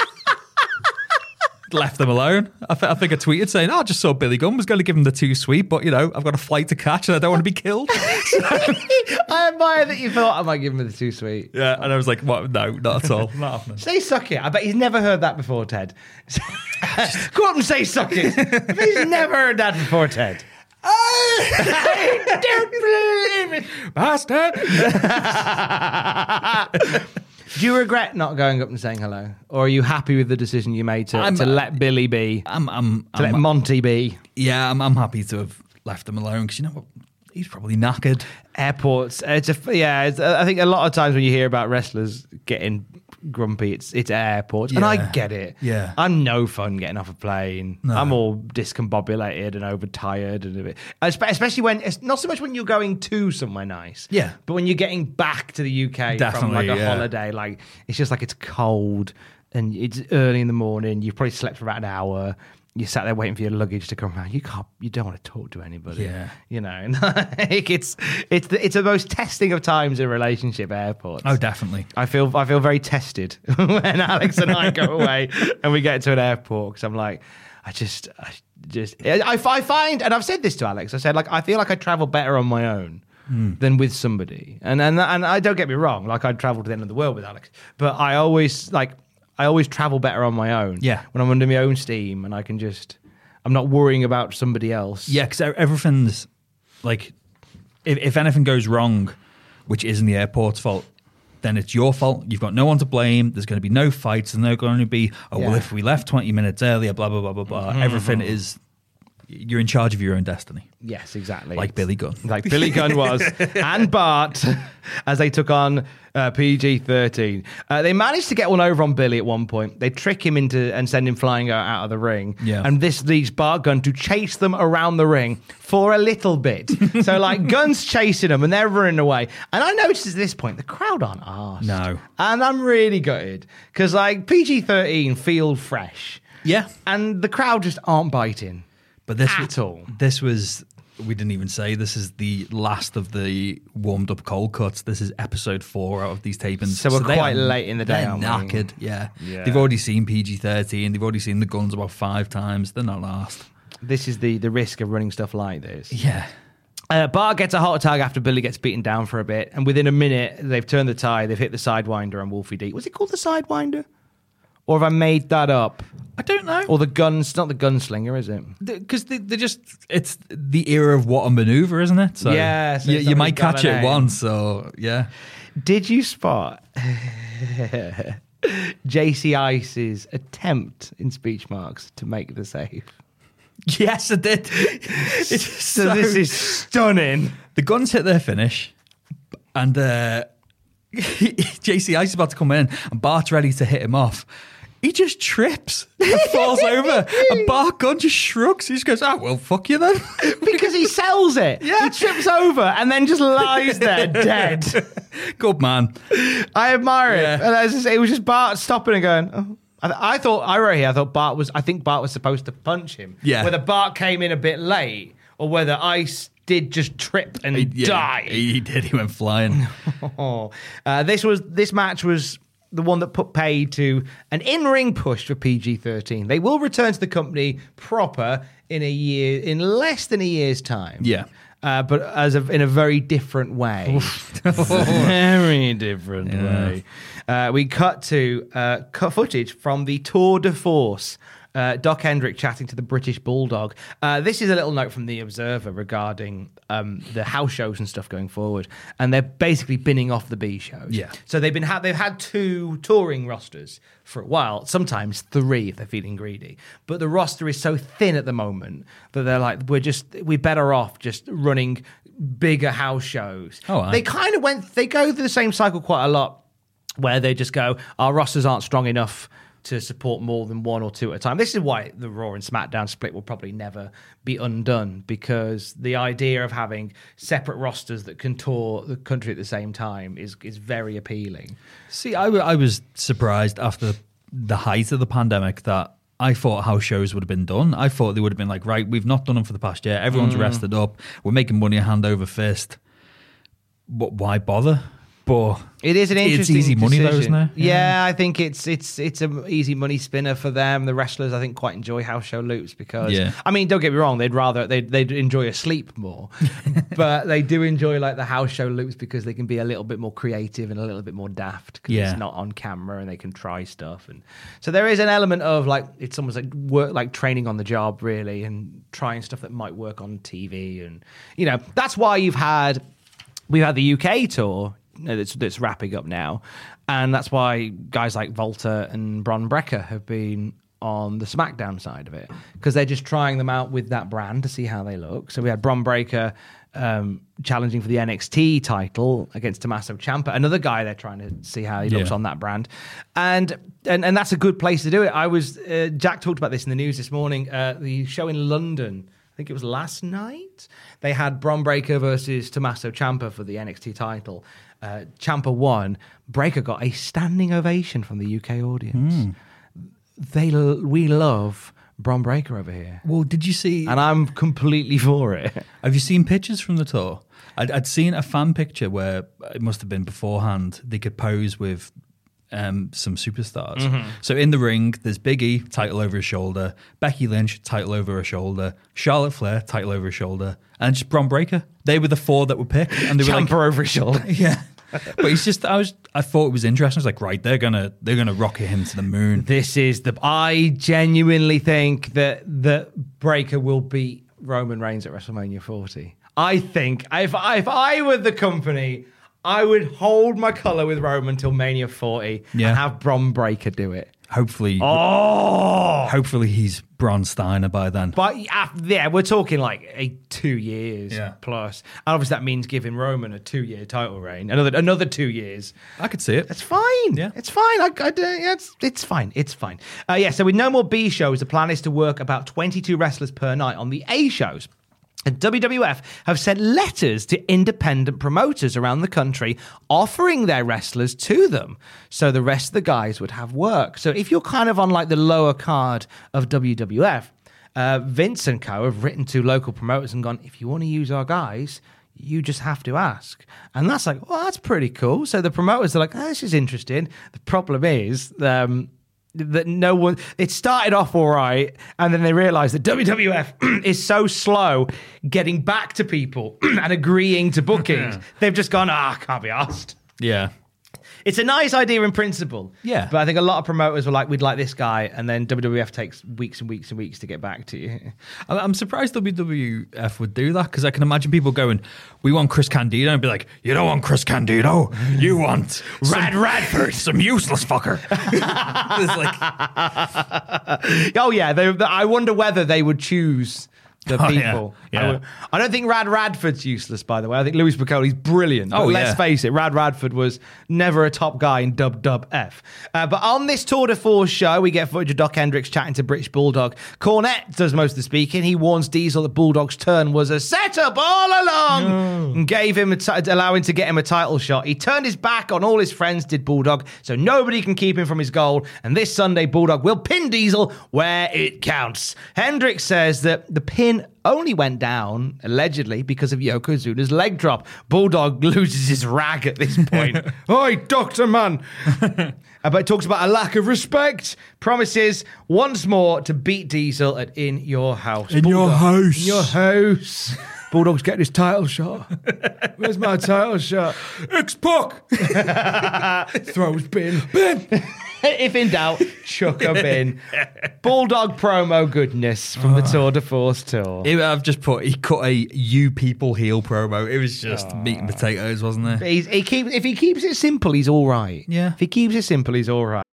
Speaker 4: left them alone. I, th- I think I tweeted saying, oh, I just saw Billy Gunn was going to give him the two sweet, but, you know, I've got a flight to catch and I don't want to be killed.
Speaker 5: I admire that you thought I might give him the too sweet.
Speaker 4: Yeah, and I was like, what? No, not at all. Not happening.
Speaker 5: Say suck it. I bet he's never heard that before, Ted. Go up and say suck it. I bet he's never heard that before, Ted. I don't believe it, bastard. Do you regret not going up and saying hello, or are you happy with the decision you made to,
Speaker 4: I'm-
Speaker 5: to let Billy be,
Speaker 4: I'm, I'm,
Speaker 5: to let
Speaker 4: I'm
Speaker 5: Monty be?
Speaker 4: yeah, I'm, I'm happy to have left him alone because, you know what? He's probably knackered.
Speaker 5: Airports. It's a yeah. It's, I think a lot of times when you hear about wrestlers getting grumpy, it's it's airports, and I
Speaker 4: Yeah.
Speaker 5: get it.
Speaker 4: Yeah.
Speaker 5: I'm no fun getting off a plane.
Speaker 4: No.
Speaker 5: I'm all discombobulated and overtired, and a bit, Espe- especially when it's not so much when you're going to somewhere nice.
Speaker 4: Yeah.
Speaker 5: but when you're getting back to the U K from
Speaker 4: Definitely,
Speaker 5: like a
Speaker 4: yeah.
Speaker 5: holiday, like it's just like it's cold and it's early in the morning. You've probably slept for about an hour. You sat there waiting for your luggage to come around. You can't. You don't want to talk to anybody.
Speaker 4: Yeah.
Speaker 5: You know, like it's it's the, it's the most testing of times in relationship airports.
Speaker 4: Oh, definitely.
Speaker 5: I feel I feel very tested when Alex and I go away and we get to an airport because I'm like, I just I just I, I find, and I've said this to Alex. I said like I feel like I travel better on my own. Mm. Than with somebody, and and and I don't get me wrong. Like I'd travel to the end of the world with Alex, but I always like. I always travel better on my own.
Speaker 4: Yeah.
Speaker 5: When I'm under my own steam and I can just, I'm not worrying about somebody else.
Speaker 4: Yeah, because everything's like, if, if anything goes wrong, which isn't the airport's fault, then it's your fault. You've got no one to blame. There's going to be no fights. There's no going to be, oh,
Speaker 5: Yeah.
Speaker 4: well, if we left twenty minutes earlier, blah, blah, blah, blah, blah.
Speaker 5: Mm-hmm.
Speaker 4: Everything is, you're in charge of your own destiny.
Speaker 5: Yes, exactly.
Speaker 4: Like Billy Gunn.
Speaker 5: Like Billy Gunn was. And Bart, as they took on uh, P G thirteen. Uh, they managed to get one over on Billy at one point. They trick him into and send him flying out, out of the ring.
Speaker 4: Yeah.
Speaker 5: And this leads Bart Gunn to chase them around the ring for a little bit. So, like, Gunn's chasing them and they're running away. And I noticed at this point, the crowd aren't arsed.
Speaker 4: No.
Speaker 5: And I'm really gutted. Because, like, P G thirteen feel fresh.
Speaker 4: Yeah.
Speaker 5: And the crowd just aren't biting.
Speaker 4: But this
Speaker 5: At
Speaker 4: was,
Speaker 5: all.
Speaker 4: This was, we didn't even say, this is the last of the warmed up cold cuts. This is episode four out of these tapings.
Speaker 5: So we're
Speaker 4: they
Speaker 5: quite
Speaker 4: are-
Speaker 5: late in the day,
Speaker 4: They're
Speaker 5: aren't we?
Speaker 4: knackered, yeah.
Speaker 5: Yeah.
Speaker 4: They've already seen P G thirteen. They've already seen the Guns about five times. They're not last.
Speaker 5: This is the, the risk of running stuff like this.
Speaker 4: Yeah.
Speaker 5: Uh, Bart gets a heart attack after Billy gets beaten down for a bit, and within a minute, they've turned the tide. They've hit the Sidewinder on Wolfie D. Was it called the Sidewinder? Or have I made that up?
Speaker 4: I don't know.
Speaker 5: Or the guns, not the gunslinger, is it?
Speaker 4: Because they, they just, it's the era of what a maneuver, isn't it? So
Speaker 5: Yeah, so
Speaker 4: you,
Speaker 5: it's
Speaker 4: you
Speaker 5: not
Speaker 4: might
Speaker 5: got
Speaker 4: catch
Speaker 5: a
Speaker 4: it
Speaker 5: name.
Speaker 4: once, so yeah.
Speaker 5: Did you spot J C Ice's attempt in speech marks to make the save?
Speaker 4: Yes, I did. It's
Speaker 5: So, this is stunning.
Speaker 4: The Guns hit their finish, and uh, J C Ice is about to come in, and Bart's ready to hit him off. He just trips and falls over, and Bart Gunn just shrugs. He just goes, "Oh well, fuck you then."
Speaker 5: Because he sells it.
Speaker 4: Yeah.
Speaker 5: He trips over and then just lies there dead.
Speaker 4: Good man.
Speaker 5: I admire it.
Speaker 4: Yeah.
Speaker 5: And I was just, it was just Bart stopping and going, oh. I, I thought, I wrote here, I thought Bart was, I think Bart was supposed to punch him.
Speaker 4: Yeah.
Speaker 5: Whether Bart came in a bit late or whether Ice did just trip and
Speaker 4: Yeah,
Speaker 5: die.
Speaker 4: He did. He went flying.
Speaker 5: Oh. Uh, this was, this match was the one that put paid to an in-ring push for P G thirteen. They will return to the company proper in a year, in less than a year's time.
Speaker 4: Yeah.
Speaker 5: Uh, but as a, in a very different way. Very different
Speaker 4: Yeah.
Speaker 5: way. Uh, we cut to uh, cut footage from the Tour de Force. Uh, Doc Hendrick chatting to the British Bulldog. Uh, this is a little note from the Observer regarding um, the house shows and stuff going forward, and they're basically binning off the B shows.
Speaker 4: Yeah.
Speaker 5: So they've been ha- they've had two touring rosters for a while, sometimes three if they're feeling greedy. But the roster is so thin at the moment that they're like, we're just we're better off just running bigger house shows.
Speaker 4: Oh, aye.
Speaker 5: They kind of went. They go through the same cycle quite a lot, where they just go, our rosters aren't strong enough to support more than one or two at a time. This is why the Raw and SmackDown split will probably never be undone, because the idea of having separate rosters that can tour the country at the same time is is very appealing.
Speaker 4: See, I, w- I was surprised after the height of the pandemic that I thought house shows would have been done. I thought they would have been like, right, we've not done them for the past year. Everyone's rested up. We're making money hand over fist. what, why bother? But
Speaker 5: it is an interesting
Speaker 4: It's easy money
Speaker 5: decision.
Speaker 4: though, isn't it?
Speaker 5: Yeah. yeah, I think it's it's it's an easy money spinner for them. The wrestlers, I think, quite enjoy house show loops because,
Speaker 4: Yeah.
Speaker 5: I mean, don't get me wrong, they'd rather, they'd, they'd enjoy a sleep more. But they do enjoy like the house show loops because they can be a little bit more creative and a little bit more daft because
Speaker 4: Yeah.
Speaker 5: it's not on camera and they can try stuff. And so there is an element of like, it's almost like work, like training on the job really and trying stuff that might work on T V. And, you know, that's why you've had, we've had the U K tour that's, that's wrapping up now. And that's why guys like Volta and Bron Breakker have been on the SmackDown side of it because they're just trying them out with that brand to see how they look. So we had Bron Breakker um, challenging for the N X T title against Tommaso Ciampa, another guy they're trying to see how he looks
Speaker 4: Yeah.
Speaker 5: on that brand. And, and and that's a good place to do it. I was, uh, Jack talked about this in the news this morning, uh, the show in London, I think it was last night, they had Bron Breakker versus Tommaso Ciampa for the N X T title. Uh, Ciampa won. Breakker got a standing ovation from the U K audience.
Speaker 4: Mm.
Speaker 5: They we love Bron Breakker over here,
Speaker 4: Well, did you see?
Speaker 5: and I'm completely for it.
Speaker 4: Have you seen pictures from the tour? I'd, I'd seen a fan picture where it must have been beforehand. They could pose with um, some superstars.
Speaker 5: Mm-hmm.
Speaker 4: So in the ring, there's Big E, title over his shoulder. Becky Lynch, title over her shoulder. Charlotte Flair, title over her shoulder. And just Bron Breakker. They were the four that were picked. And they were
Speaker 5: Ciampa
Speaker 4: like,
Speaker 5: over his shoulder.
Speaker 4: yeah. But it's just, I was, I thought it was interesting. I was like, right, they're gonna, they're gonna rocket him to the moon.
Speaker 5: This is the. I genuinely think that that Breakker will beat Roman Reigns at WrestleMania forty. I think if I, if I were the company, I would hold my colour with Roman till Mania forty
Speaker 4: Yeah.
Speaker 5: and have Bron Breakker do it.
Speaker 4: Hopefully,
Speaker 5: Oh,
Speaker 4: hopefully he's Braun Steiner by then.
Speaker 5: but uh, yeah, we're talking like a two years
Speaker 4: Yeah.
Speaker 5: plus, and obviously that means giving Roman a two-year title reign, another another two years.
Speaker 4: I could see it.
Speaker 5: It's fine.
Speaker 4: Yeah.
Speaker 5: It's fine. I, I, uh, yeah, it's, it's fine. It's fine. Uh, yeah, so with no more B shows, the plan is to work about twenty-two wrestlers per night on the A shows. And W W F have sent letters to independent promoters around the country offering their wrestlers to them so the rest of the guys would have work. So if you're kind of on like the lower card of W W F, uh, Vince and co have written to local promoters and gone, if you want to use our guys, you just have to ask. And that's like, well, that's pretty cool. So the promoters are like, oh, this is interesting. The problem is um, that no one, it started off all right, and then they realized that W W F is so slow getting back to people and agreeing to bookings. They've just gone, ah, oh, can't be asked.
Speaker 4: Yeah.
Speaker 5: It's a nice idea in principle.
Speaker 4: Yeah.
Speaker 5: But I think a lot of promoters were like, we'd like this guy, and then W W F takes weeks and weeks and weeks to get back to you.
Speaker 4: I- I'm surprised W W F would do that because I can imagine people going, we want Chris Candido, and be like, you don't want Chris Candido, you want Rad Radford, some useless fucker. It's like,
Speaker 5: Oh, yeah. They, I wonder whether they would choose the
Speaker 4: Oh, yeah.
Speaker 5: people.
Speaker 4: Yeah.
Speaker 5: I, would- I don't think Rad Radford's useless, by the way. I think Louis Piccoli's brilliant. But
Speaker 4: Oh,
Speaker 5: let's
Speaker 4: yeah.
Speaker 5: face it, Rad Radford was never a top guy in Dub Dub F. Uh, but on this Tour de Force show, we get footage of Doc Hendricks chatting to British Bulldog. Cornette does most of the speaking. He warns Diesel that Bulldog's turn was a setup all along and gave him a t- allowing to get him a title shot. He turned his back on all his friends, did Bulldog, so nobody can keep him from his goal. And this Sunday, Bulldog will pin Diesel where it counts. Hendricks says that the pin only went down, allegedly, because of Yokozuna's leg drop. Bulldog loses his rag at this point. Oi, Doctor Man! Uh, but it talks about a lack of respect. Promises once more to beat Diesel at In Your House.
Speaker 4: In your house.
Speaker 5: In your house. Bulldog's getting his title shot. Where's my title shot?
Speaker 4: X-Pac.
Speaker 5: Throws bin. Bin! If in doubt, chuck a bin. Bulldog promo goodness from the Tour de Force tour.
Speaker 4: It- I've just put, he cut a You People Heal promo. It was just meat and potatoes, wasn't it?
Speaker 5: He's, he keeps, if he keeps it simple, he's all right.
Speaker 4: Yeah.
Speaker 5: If he keeps it simple, he's all right.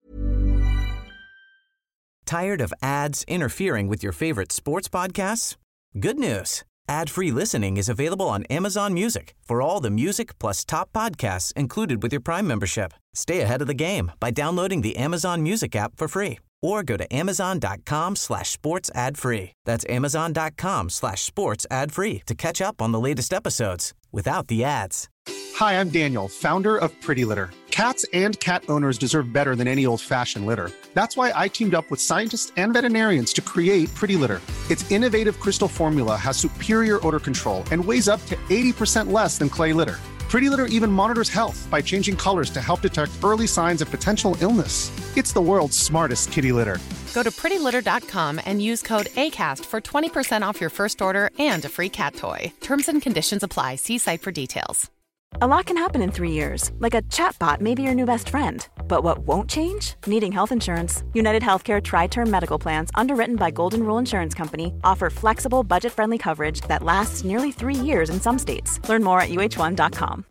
Speaker 1: Tired of ads interfering with your favorite sports podcasts? Good news. Ad-free listening is available on Amazon Music for all the music plus top podcasts included with your Prime membership. Stay ahead of the game by downloading the Amazon Music app for free or go to amazon.com slash sports ad free. That's amazon.com slash sports ad free to catch up on the latest episodes without the ads.
Speaker 8: Hi, I'm Daniel, founder of Pretty Litter. Cats and cat owners deserve better than any old-fashioned litter. That's why I teamed up with scientists and veterinarians to create Pretty Litter. Its innovative crystal formula has superior odor control and weighs up to eighty percent less than clay litter. Pretty Litter even monitors health by changing colors to help detect early signs of potential illness. It's the world's smartest kitty litter.
Speaker 9: Go to pretty litter dot com and use code ACAST for twenty percent off your first order and a free cat toy. Terms and conditions apply. See site for details.
Speaker 10: A lot can happen in three years, like a chatbot may be your new best friend. But what won't change? Needing health insurance. United Healthcare Tri-Term Medical Plans, underwritten by Golden Rule Insurance Company, offer flexible, budget-friendly coverage that lasts nearly three years in some states. Learn more at U H one dot com.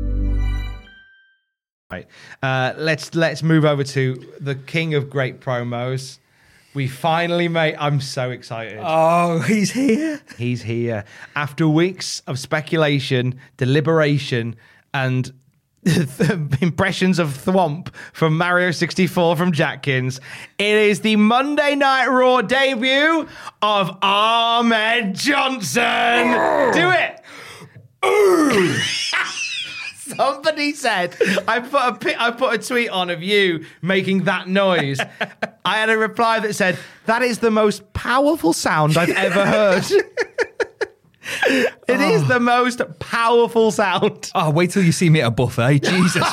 Speaker 5: Right. Uh, let's let's move over to the king of great promos. We finally made... I'm so excited.
Speaker 4: Oh, he's here.
Speaker 5: He's here. After weeks of speculation, deliberation, and impressions of Thwomp from Mario sixty-four from Jackins, it is the Monday Night Raw debut of Ahmed Johnson. Do it. Ooh. Somebody said, I put a pi- I put a tweet on of you making that noise. I had a reply that said, that is the most powerful sound I've ever heard. It oh. is the most powerful sound.
Speaker 4: Oh, wait till you see me at a buffet. Jesus.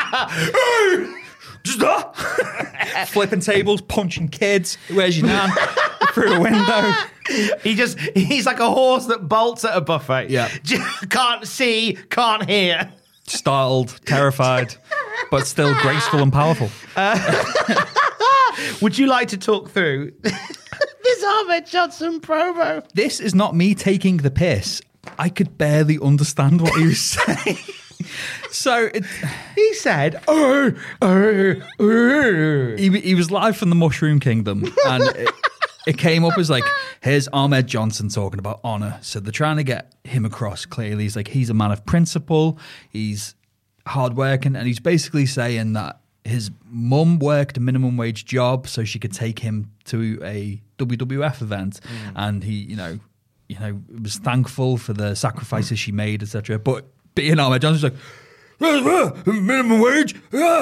Speaker 4: Flipping tables, punching kids. Where's your nan? Through a window.
Speaker 5: He just, he's like a horse that bolts at a buffet.
Speaker 4: Yeah.
Speaker 5: Can't see, can't hear.
Speaker 4: Startled, terrified, but still graceful and powerful. Uh,
Speaker 5: would you like to talk through this Ahmed Johnson promo?
Speaker 4: This is not me taking the piss. I could barely understand what he was saying. So it,
Speaker 5: he said, oh, oh, oh.
Speaker 4: He, he was live from the Mushroom Kingdom, and it, it came up as like, here's Ahmed Johnson talking about honor. So they're trying to get him across clearly. He's like, he's a man of principle, he's hardworking, and he's basically saying that his mum worked a minimum wage job so she could take him to a W W F event, mm. and he, you know, you know, was thankful for the sacrifices she made, et cetera. But being Ahmed Johnson's like, minimum wage.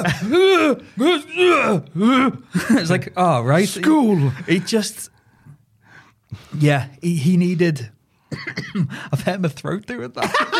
Speaker 4: It's like, oh, right.
Speaker 5: School.
Speaker 4: He just, yeah, he, he needed. I've had my throat doing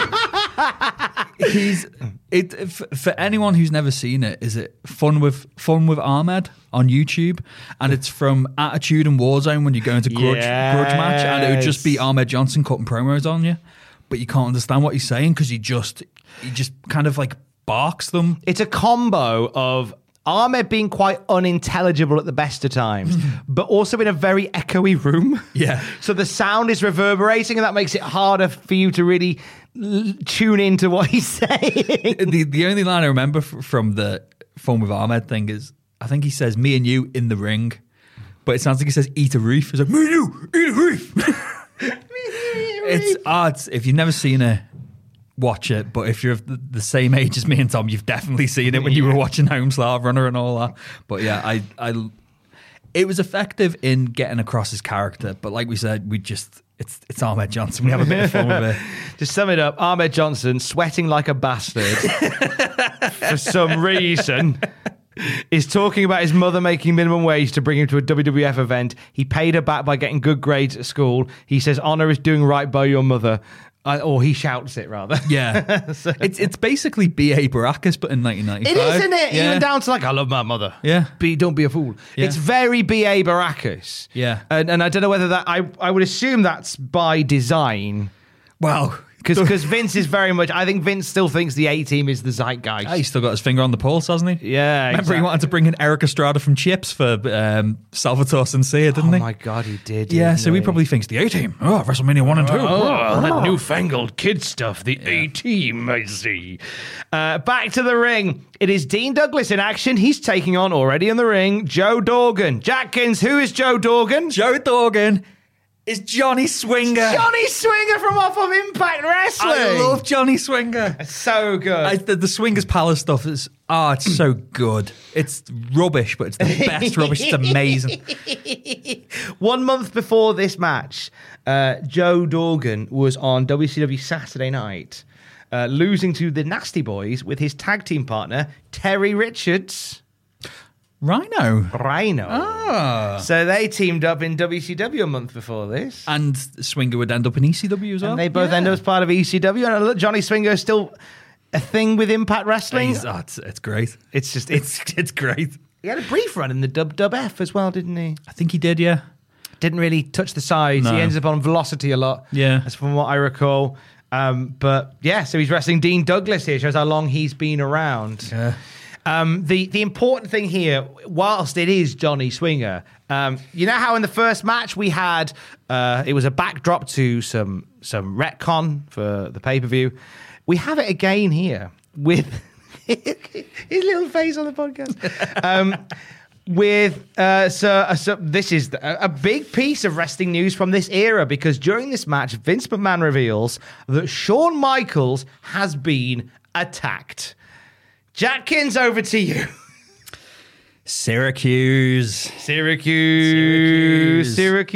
Speaker 4: that. He's it for, for anyone who's never seen it. Is it fun with fun with Ahmed on YouTube? And it's from Attitude and Warzone when you go into grudge
Speaker 5: yes.
Speaker 4: grudge match, and it would just be Ahmed Johnson cutting promos on you, but you can't understand what he's saying because he just he just kind of like barks them.
Speaker 5: It's a combo of Ahmed being quite unintelligible at the best of times, but also in a very echoey room.
Speaker 4: Yeah.
Speaker 5: So the sound is reverberating, and that makes it harder for you to really l- tune into what he's saying.
Speaker 4: The the only line I remember f- from the Fun with Ahmed thing is, I think he says, me and you in the ring, but it sounds like he says, eat a reef. It's like, me and you, eat a reef. It's, oh, it's, if you've never seen it, watch it, but if you're of the, the same age as me and Tom, you've definitely seen it when you were watching Homestar Runner and all that. But yeah, I, I, it was effective in getting across his character. But like we said, we just, it's it's Ahmed Johnson. We have a bit of fun with it.
Speaker 5: To sum it up, Ahmed Johnson, sweating like a bastard for some reason, is talking about his mother making minimum wage to bring him to a W W F event. He paid her back by getting good grades at school. He says, honor is doing right by your mother. Uh, or he shouts it, rather.
Speaker 4: Yeah. so. It's it's basically B A Baracus, but in nineteen ninety-five.
Speaker 5: It is, isn't it?
Speaker 4: Yeah.
Speaker 5: Even down to like, I love my mother.
Speaker 4: Yeah.
Speaker 5: Be, don't be a fool. Yeah. It's very B A Baracus.
Speaker 4: Yeah.
Speaker 5: And, and I don't know whether that... I, I would assume that's by design.
Speaker 4: Wow.
Speaker 5: Because Vince is very much... I think Vince still thinks the A-Team is the zeitgeist.
Speaker 4: Oh, he's still got his finger on the pulse, hasn't he?
Speaker 5: Yeah,
Speaker 4: Remember
Speaker 5: exactly.
Speaker 4: he wanted to bring in Eric Estrada from Chips for um, Salvatore Sincere, didn't
Speaker 5: oh
Speaker 4: he?
Speaker 5: Oh, my God, he did.
Speaker 4: Yeah, so
Speaker 5: he?
Speaker 4: he probably thinks the A-Team. Oh, WrestleMania one and two.
Speaker 5: Oh,
Speaker 4: oh,
Speaker 5: that newfangled kid stuff. The yeah. A-Team, I see. Uh, back to the ring. It is Dean Douglas in action. He's taking on, already in the ring, Joe Dorgan. Jackins, who is Joe Dorgan?
Speaker 4: Joe Dorgan is Johnny Swinger.
Speaker 5: Johnny Swinger from off of Impact Wrestling.
Speaker 4: I love Johnny Swinger.
Speaker 5: It's so good.
Speaker 4: I, the, the Swingers Palace stuff is, oh, it's so good. It's rubbish, but it's the best rubbish. It's amazing.
Speaker 5: One month before this match, uh, Joe Dorgan was on W C W Saturday Night, uh, losing to the Nasty Boys with his tag team partner, Terry Richards.
Speaker 4: Rhino.
Speaker 5: Rhino.
Speaker 4: Ah.
Speaker 5: So they teamed up in W C W a month before this.
Speaker 4: And Swinger would end up in E C W as well.
Speaker 5: And they both
Speaker 4: yeah.
Speaker 5: end up as part of E C W. And look, Johnny Swinger is still a thing with Impact Wrestling.
Speaker 4: He's, oh, it's, it's great.
Speaker 5: It's just it's
Speaker 4: It's great.
Speaker 5: he had a brief run in the W W F as well, didn't he?
Speaker 4: I think he did, yeah.
Speaker 5: Didn't really touch the sides.
Speaker 4: No.
Speaker 5: He ended up on Velocity a lot.
Speaker 4: Yeah.
Speaker 5: That's from what I recall. Um, but yeah, so he's wrestling Dean Douglas here. Shows how long he's been around.
Speaker 4: Yeah.
Speaker 5: Um, the the important thing here, whilst it is Johnny Swinger, um, you know how in the first match we had uh, it was a backdrop to some some retcon for the pay per view. We have it again here with his little face on the podcast. Um, with uh, so, uh, so this is a, a big piece of wrestling news from this era, because during this match, Vince McMahon reveals that Shawn Michaels has been attacked. Jackins, over to you.
Speaker 4: Syracuse.
Speaker 5: Syracuse.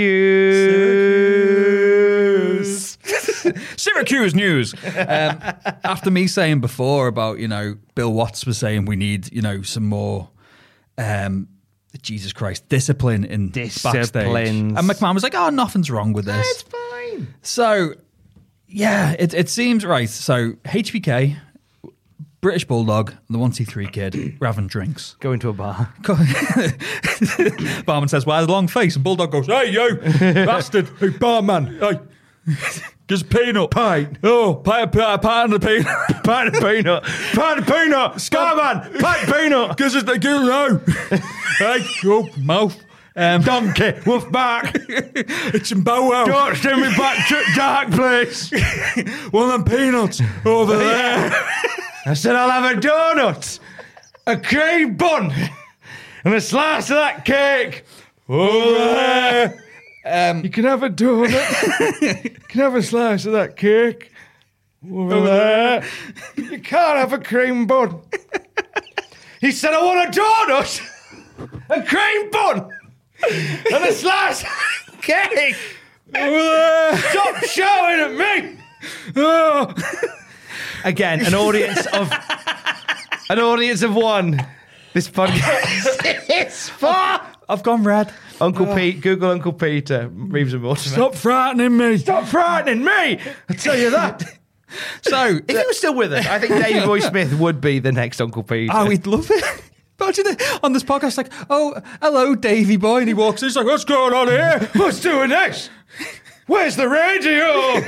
Speaker 5: Syracuse.
Speaker 4: Syracuse. Syracuse news. Um, after me saying before about, you know, Bill Watts was saying we need, you know, some more, um, Jesus Christ, discipline in backstage. And McMahon was like, oh, nothing's wrong with this.
Speaker 5: It's fine.
Speaker 4: So, yeah, it, it seems right. So, H B K... British Bulldog, the one two three kid, we're having drinks.
Speaker 5: Go into a bar.
Speaker 4: Barman says, well, has a long face. And Bulldog goes, hey, you, bastard. Hey, barman. Hey, just peanut. Pint. Oh, pint, pint, pint of peanut.
Speaker 5: Pint of peanut. Pint of peanut. Scarman. Pint of peanut.
Speaker 4: Because it's the good now. Hey, oh, mouth. Um,
Speaker 5: Donkey. Wolf back.
Speaker 4: It's in Bow Wow.
Speaker 5: Don't send me back to dark place.
Speaker 4: One of them peanuts over there.
Speaker 5: I said I'll have a donut, a cream bun, and a slice of that cake over there.
Speaker 4: Um,
Speaker 5: you can have a donut. You can have a slice of that cake over, over there. there. You can't have a cream bun. He said, I want a donut, a cream bun, and a slice of cake over there. Stop shouting at me. Oh. Again, an audience of an audience of one. This podcast is far.
Speaker 4: I've gone red.
Speaker 5: Uncle oh. Pete, Google Uncle Peter, Reeves and Mortimer.
Speaker 4: Stop frightening me.
Speaker 5: Stop frightening me. I tell you that. So, if he was still with us, I think Davey Boy Smith would be the next Uncle Peter.
Speaker 4: Oh, we'd love it. Imagine it on this podcast, like, oh, hello, Davey Boy, and he walks in. He's like, what's going on here?
Speaker 5: What's doing this? Where's the radio?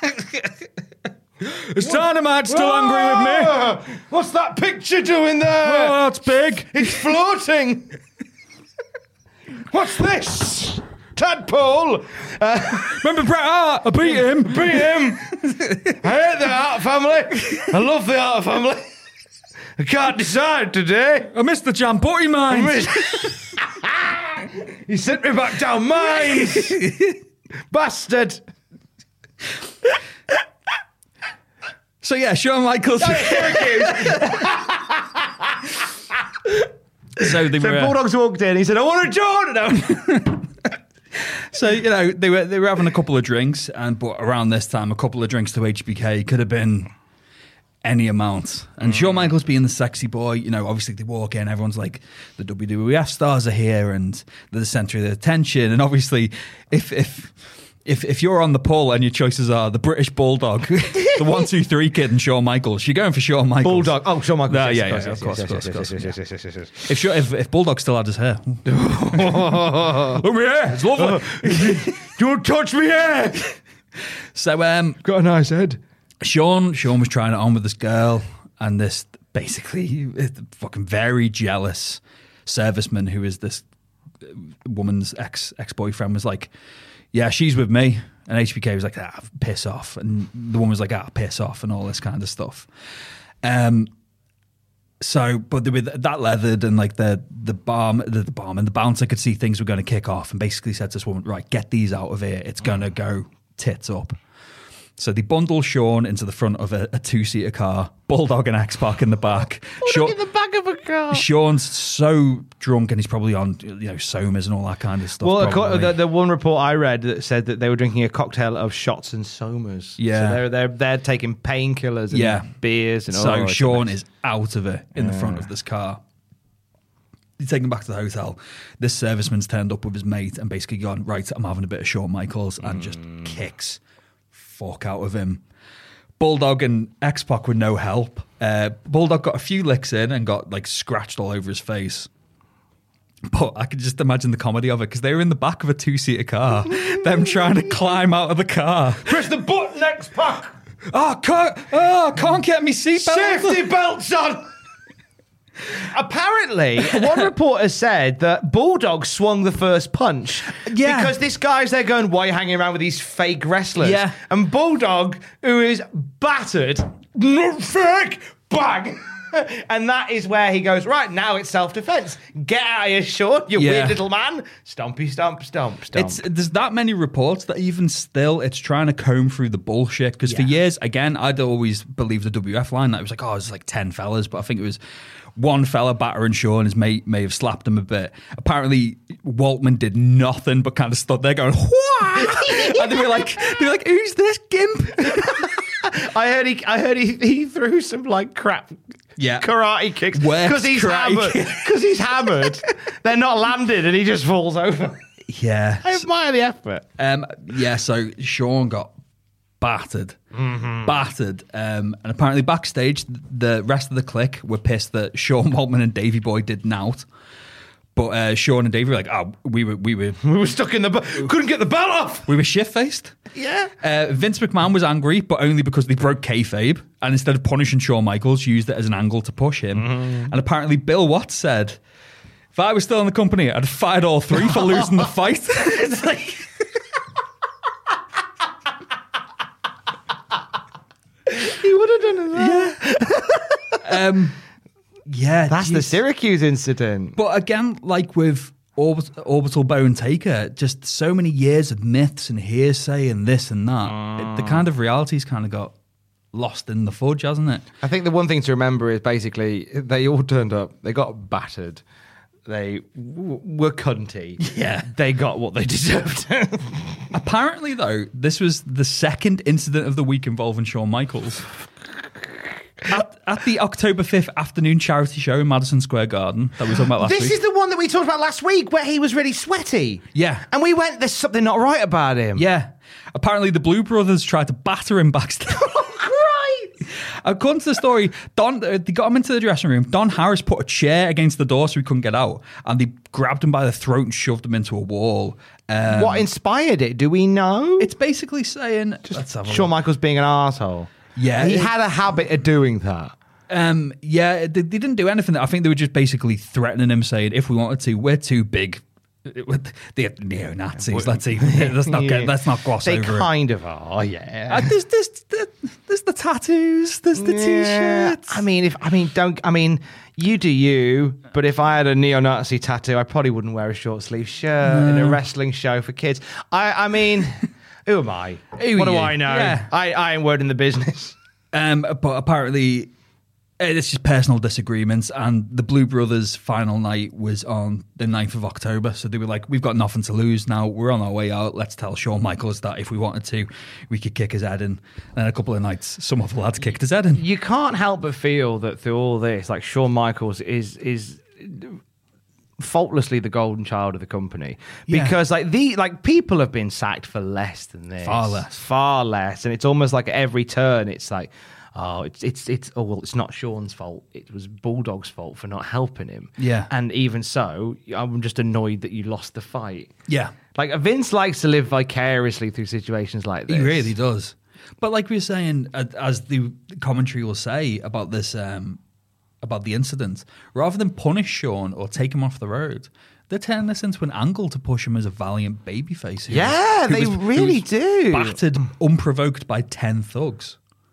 Speaker 4: Is Dynamite still oh, angry with me?
Speaker 5: What's that picture doing there?
Speaker 4: Oh, that's big.
Speaker 5: It's floating. What's this? Tadpole. Uh,
Speaker 4: Remember Bret Hart? I beat him.
Speaker 5: Beat him. I hate the Hart family. I love the Hart family. I can't decide today.
Speaker 4: I missed the Jambutti mines.
Speaker 5: He sent me back down mines. Bastard.
Speaker 4: So yeah, Shawn Michaels.
Speaker 5: so
Speaker 4: they
Speaker 5: so
Speaker 4: were.
Speaker 5: Bulldogs walked in. He said, "I want a Jordan."
Speaker 4: So you know they were they were having a couple of drinks, and but around this time, a couple of drinks to H B K could have been any amount. And mm. Shawn Michaels being the sexy boy, you know, obviously they walk in, everyone's like, the W W F stars are here, and they're the centre of the attention. And obviously, if if. If if you're on the poll and your choices are the British Bulldog, the one two three kid, and Shawn Michaels, you're going for Shawn Michaels.
Speaker 5: Bulldog. Oh, Shawn Michaels.
Speaker 4: No,
Speaker 5: yes,
Speaker 4: yeah,
Speaker 5: yes,
Speaker 4: yeah,
Speaker 5: yes,
Speaker 4: of course,
Speaker 5: yes,
Speaker 4: of course,
Speaker 5: yes,
Speaker 4: of course.
Speaker 5: yes, yes, yes, yes, yes, yes.
Speaker 4: If, if if Bulldog still had his hair, look at my hair, it's lovely.
Speaker 5: Don't touch me hair.
Speaker 4: So um,
Speaker 5: got a nice head.
Speaker 4: Shawn Shawn was trying it on with this girl, and this basically fucking very jealous serviceman who is this woman's ex ex boyfriend was like, yeah, she's with me. And H B K was like, ah, piss off. And the woman was like, ah, piss off, and all this kind of stuff. Um, so, but with that leathered, and like the the bomb, the, the bomb and the bouncer could see things were going to kick off, and basically said to this woman, right, get these out of here. It's going to go tits up. So they bundle Shawn into the front of a, a two-seater car, Bulldog and X-Pac in the back.
Speaker 5: Shawn, in the back of a car.
Speaker 4: Shawn's so drunk, and he's probably on, you know, somas and all that kind of stuff.
Speaker 5: Well, the, the one report I read that said that they were drinking a cocktail of shots and somas.
Speaker 4: Yeah,
Speaker 5: so they're they're they're taking painkillers and
Speaker 4: yeah.
Speaker 5: beers and all.
Speaker 4: So Shawn is out of it in yeah. the front of this car. He's taken him back to the hotel. This serviceman's turned up with his mate and basically gone, right, I'm having a bit of Shawn Michaels, and mm. just kicks fuck out of him. Bulldog and X-Pac with no help. Uh, Bulldog got a few licks in and got like scratched all over his face. But I could just imagine the comedy of it because they were in the back of a two-seater car, them trying to climb out of the car.
Speaker 5: Press the button, X-Pac.
Speaker 4: Oh, can't, oh, can't get me seatbelt.
Speaker 5: Safety belts on. Apparently, one reporter said that Bulldog swung the first punch.
Speaker 4: Yeah.
Speaker 5: Because this guy's there going, why are you hanging around with these fake wrestlers?
Speaker 4: Yeah.
Speaker 5: And Bulldog, who is battered, not fake, bang. And that is where he goes, right, now it's self-defense. Get out of here, Sean, you
Speaker 4: Yeah.
Speaker 5: weird little man. Stompy, stomp, stomp, stomp.
Speaker 4: It's, there's that many reports that even still it's trying to comb through the bullshit. Because for
Speaker 5: Yeah.
Speaker 4: years, again, I'd always believed the W F line that it was like, oh, it's like ten fellas. But I think it was one fella battering Shawn. His mate may have slapped him a bit. Apparently, Waltman did nothing but kind of stood there going, whoa! And they were like, they were like, who's this gimp?
Speaker 5: I heard he, I heard he, he threw some like crap
Speaker 4: Yeah.
Speaker 5: karate kicks
Speaker 4: Worst
Speaker 5: because he's
Speaker 4: karate
Speaker 5: hammered.
Speaker 4: kick.
Speaker 5: Because he's hammered, they're not landed, and he just falls over.
Speaker 4: Yeah.
Speaker 5: I admire the effort.
Speaker 4: Um, yeah, so Shawn got battered.
Speaker 5: Mm-hmm.
Speaker 4: Battered. Um, and apparently backstage, the rest of the clique were pissed that Sean Waltman and Davey Boy didn't out. But uh, Sean and Davey were like, oh, we were we were
Speaker 5: We were stuck in the belt. Couldn't get the belt off.
Speaker 4: we were shit-faced.
Speaker 5: Yeah.
Speaker 4: Uh, Vince McMahon was angry, but only because they broke kayfabe, and instead of punishing Shawn Michaels, used it as an angle to push him.
Speaker 5: Mm-hmm.
Speaker 4: And apparently Bill Watts said, if I was still in the company, I'd fired all three for losing the fight. It's like...
Speaker 5: He would have done it.
Speaker 4: Yeah. um, yeah.
Speaker 5: That's the
Speaker 4: geez.
Speaker 5: Syracuse incident.
Speaker 4: But again, like with Orbit- Orbital Bone Taker, just so many years of myths and hearsay and this and that.
Speaker 5: Mm.
Speaker 4: It, the kind of reality's kind of got lost in the fudge, hasn't it?
Speaker 5: I think the one thing to remember is basically they all turned up. They got battered. They w- were cunty.
Speaker 4: Yeah.
Speaker 5: They got what they deserved.
Speaker 4: Apparently, though, this was the second incident of the week involving Shawn Michaels. At, at the October fifth afternoon charity show in Madison Square Garden that we were talking about last
Speaker 5: This
Speaker 4: week.
Speaker 5: is the one that we talked about last week where he was really sweaty.
Speaker 4: Yeah.
Speaker 5: And we went, there's something not right about him.
Speaker 4: Yeah. Apparently, the Blue Brothers tried to batter him backstage. According to the story, Don uh, they got him into the dressing room. Don Harris put a chair against the door so he couldn't get out, and they grabbed him by the throat and shoved him into a wall. Um,
Speaker 5: What inspired it? Do we know?
Speaker 4: It's basically saying, let's have a
Speaker 5: Shawn
Speaker 4: look.
Speaker 5: Michaels being an arsehole.
Speaker 4: Yeah,
Speaker 5: He
Speaker 4: it-
Speaker 5: had a habit of doing that.
Speaker 4: Um, yeah, they, they didn't do anything. I think they were just basically threatening him, saying, "If we wanted to, we're too big." The neo Nazis. Let's even let's not get let's not gloss
Speaker 5: They
Speaker 4: over it.
Speaker 5: kind of are, yeah.
Speaker 4: Uh, there's, there's, there's the tattoos. There's the
Speaker 5: Yeah.
Speaker 4: t-shirts.
Speaker 5: I mean, if I mean, don't I mean, you do you. But if I had a neo-Nazi tattoo, I probably wouldn't wear a short sleeve shirt in a wrestling show for kids. I, I mean, who am I?
Speaker 4: Who
Speaker 5: what
Speaker 4: are
Speaker 5: do
Speaker 4: you?
Speaker 5: I know?
Speaker 4: Yeah.
Speaker 5: I, I ain't word in the business.
Speaker 4: Um, but apparently, it's just personal disagreements, and the Blue Brothers' final night was on the ninth of October. So they were like, "We've got nothing to lose now. We're on our way out. Let's tell Shawn Michaels that if we wanted to, we could kick his head in." And a couple of nights, some of the lads kicked his head in.
Speaker 5: You can't help but feel that through all this, like Shawn Michaels is is faultlessly the golden child of the company,
Speaker 4: Yeah.
Speaker 5: because like the like people have been sacked for less than this,
Speaker 4: Far less.
Speaker 5: far less, and it's almost like at every turn, it's like. Oh, it's it's it's oh well, it's not Shawn's fault. It was Bulldog's fault for not helping him.
Speaker 4: Yeah.
Speaker 5: And even so, I'm just annoyed that you lost the fight.
Speaker 4: Yeah.
Speaker 5: Like Vince likes to live vicariously through situations like this.
Speaker 4: He really does. But like we were saying, uh, as the commentary will say about this, um, about the incident, rather than punish Shawn or take him off the road, they're turning this into an angle to push him as a valiant babyface. who
Speaker 5: Yeah,
Speaker 4: was- who
Speaker 5: they
Speaker 4: was- who
Speaker 5: really
Speaker 4: was
Speaker 5: do.
Speaker 4: Battered unprovoked by ten thugs.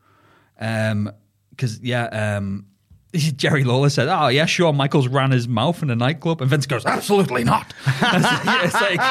Speaker 4: Um, because yeah, um, Jerry Lawler said, "Oh yeah, Shawn Michaels ran his mouth in a nightclub," and Vince goes, "Absolutely not." It's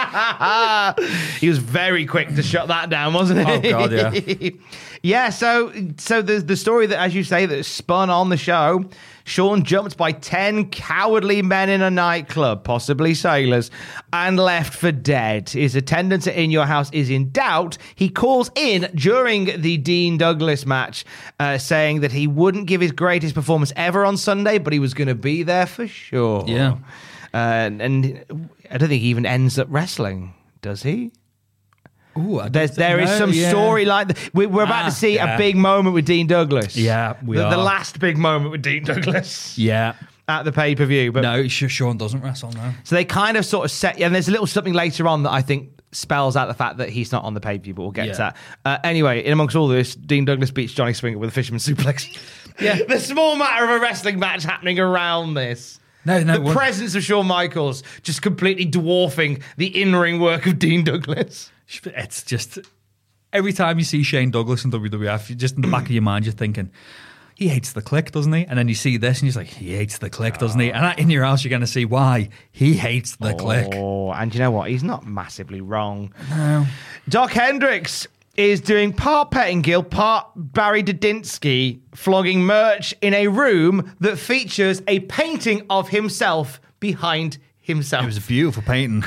Speaker 4: like,
Speaker 5: He was very quick to shut that down, wasn't he?
Speaker 4: Oh, God, yeah.
Speaker 5: Yeah, so so the the story that, as you say, that spun on the show, Shawn jumped by ten cowardly men in a nightclub, possibly sailors, and left for dead. His attendance at In Your House is in doubt. He calls in during the Dean Douglas match, uh, saying that he wouldn't give his greatest performance ever on Sunday, but he was going to be there for sure.
Speaker 4: Yeah.
Speaker 5: Uh, and I don't think he even ends up wrestling, does he?
Speaker 4: Ooh, I
Speaker 5: There's,
Speaker 4: don't
Speaker 5: there is
Speaker 4: know,
Speaker 5: some
Speaker 4: yeah.
Speaker 5: story like that. We, we're about
Speaker 4: Ah,
Speaker 5: to see
Speaker 4: yeah.
Speaker 5: a big moment with Dean Douglas.
Speaker 4: Yeah, we
Speaker 5: the,
Speaker 4: are.
Speaker 5: the last big moment with Dean Douglas
Speaker 4: Yeah.
Speaker 5: at the pay per view. But
Speaker 4: No, Sh- Sean doesn't wrestle now.
Speaker 5: so they kind of sort of set, and there's a little something later on that I think spells out the fact that he's not on the pay per view. But we'll get
Speaker 4: Yeah.
Speaker 5: to that. Uh, anyway, in amongst all this, Dean Douglas beats Johnny Swinger with a fisherman suplex.
Speaker 4: Yeah.
Speaker 5: The small matter of a wrestling match happening around this.
Speaker 4: No, no.
Speaker 5: The
Speaker 4: one-
Speaker 5: presence of Shawn Michaels just completely dwarfing the in-ring work of Dean Douglas.
Speaker 4: It's just every time you see Shane Douglas in W W F, you just in the back of your mind, you're thinking, he hates the click, doesn't he? And then you see this, and you're like, he hates the click, doesn't he? And in your house, you're going to see why he hates the click.
Speaker 5: Oh, and you know what? He's not massively wrong. No. Doc Hendricks is doing part Pettingill, part Barry Dudinsky, flogging merch in a room that features a painting of himself behind himself.
Speaker 4: It was a beautiful painting.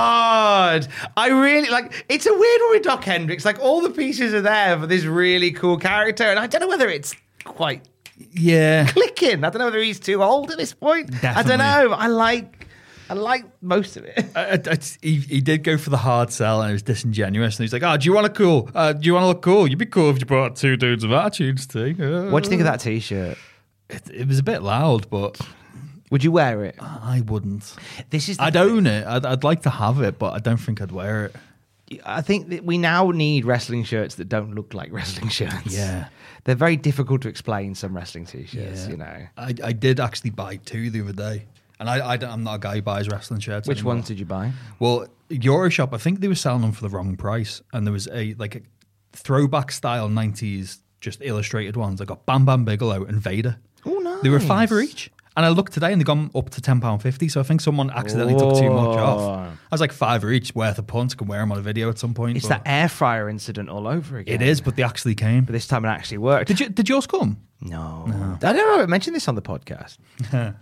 Speaker 5: God, I really like. It's a weird one with Doc Hendricks. Like all the pieces are there for this really cool character, and I don't know whether it's quite
Speaker 4: Yeah.
Speaker 5: clicking. I don't know whether he's too old at this point. I
Speaker 4: Definitely.
Speaker 5: don't know. But I like, I like most of it.
Speaker 4: Uh, it's- he, he did go for the hard sell, and it was disingenuous. And he's like, "Oh, do you want to cool? Uh, do you want to look cool? You'd be cool if you brought two dudes of attitudes too." Uh,
Speaker 5: What do you think of that T-shirt?
Speaker 4: It, it was a bit loud, but
Speaker 5: Would you wear it?
Speaker 4: I wouldn't.
Speaker 5: This is. The
Speaker 4: I'd own it. I'd, I'd like to have it, but I don't think I'd wear it.
Speaker 5: I think that we now need wrestling shirts that don't look like wrestling shirts.
Speaker 4: Yeah.
Speaker 5: They're very difficult to explain, some wrestling T-shirts,
Speaker 4: Yeah.
Speaker 5: you know.
Speaker 4: I, I did actually buy two the other day, and I, I don't- I'm not a guy who buys wrestling shirts.
Speaker 5: Which
Speaker 4: anymore.
Speaker 5: ones did you buy?
Speaker 4: Well, Euroshop, I think they were selling them for the wrong price, and there was a like a throwback style nineties just illustrated ones. I got Bam Bam Bigelow and Vader.
Speaker 5: Oh, nice.
Speaker 4: They were a fiver each. And I looked today and they've gone up to ten pounds fifty, so I think someone accidentally took too much off. I was like, fiver each, worth a punt, can wear them on a video at some point.
Speaker 5: It's
Speaker 4: but
Speaker 5: that air fryer incident all over again.
Speaker 4: It is, but they actually came.
Speaker 5: But this time it actually worked.
Speaker 4: Did you? Did yours come?
Speaker 5: No. I don't know. I mentioned this on the podcast. um,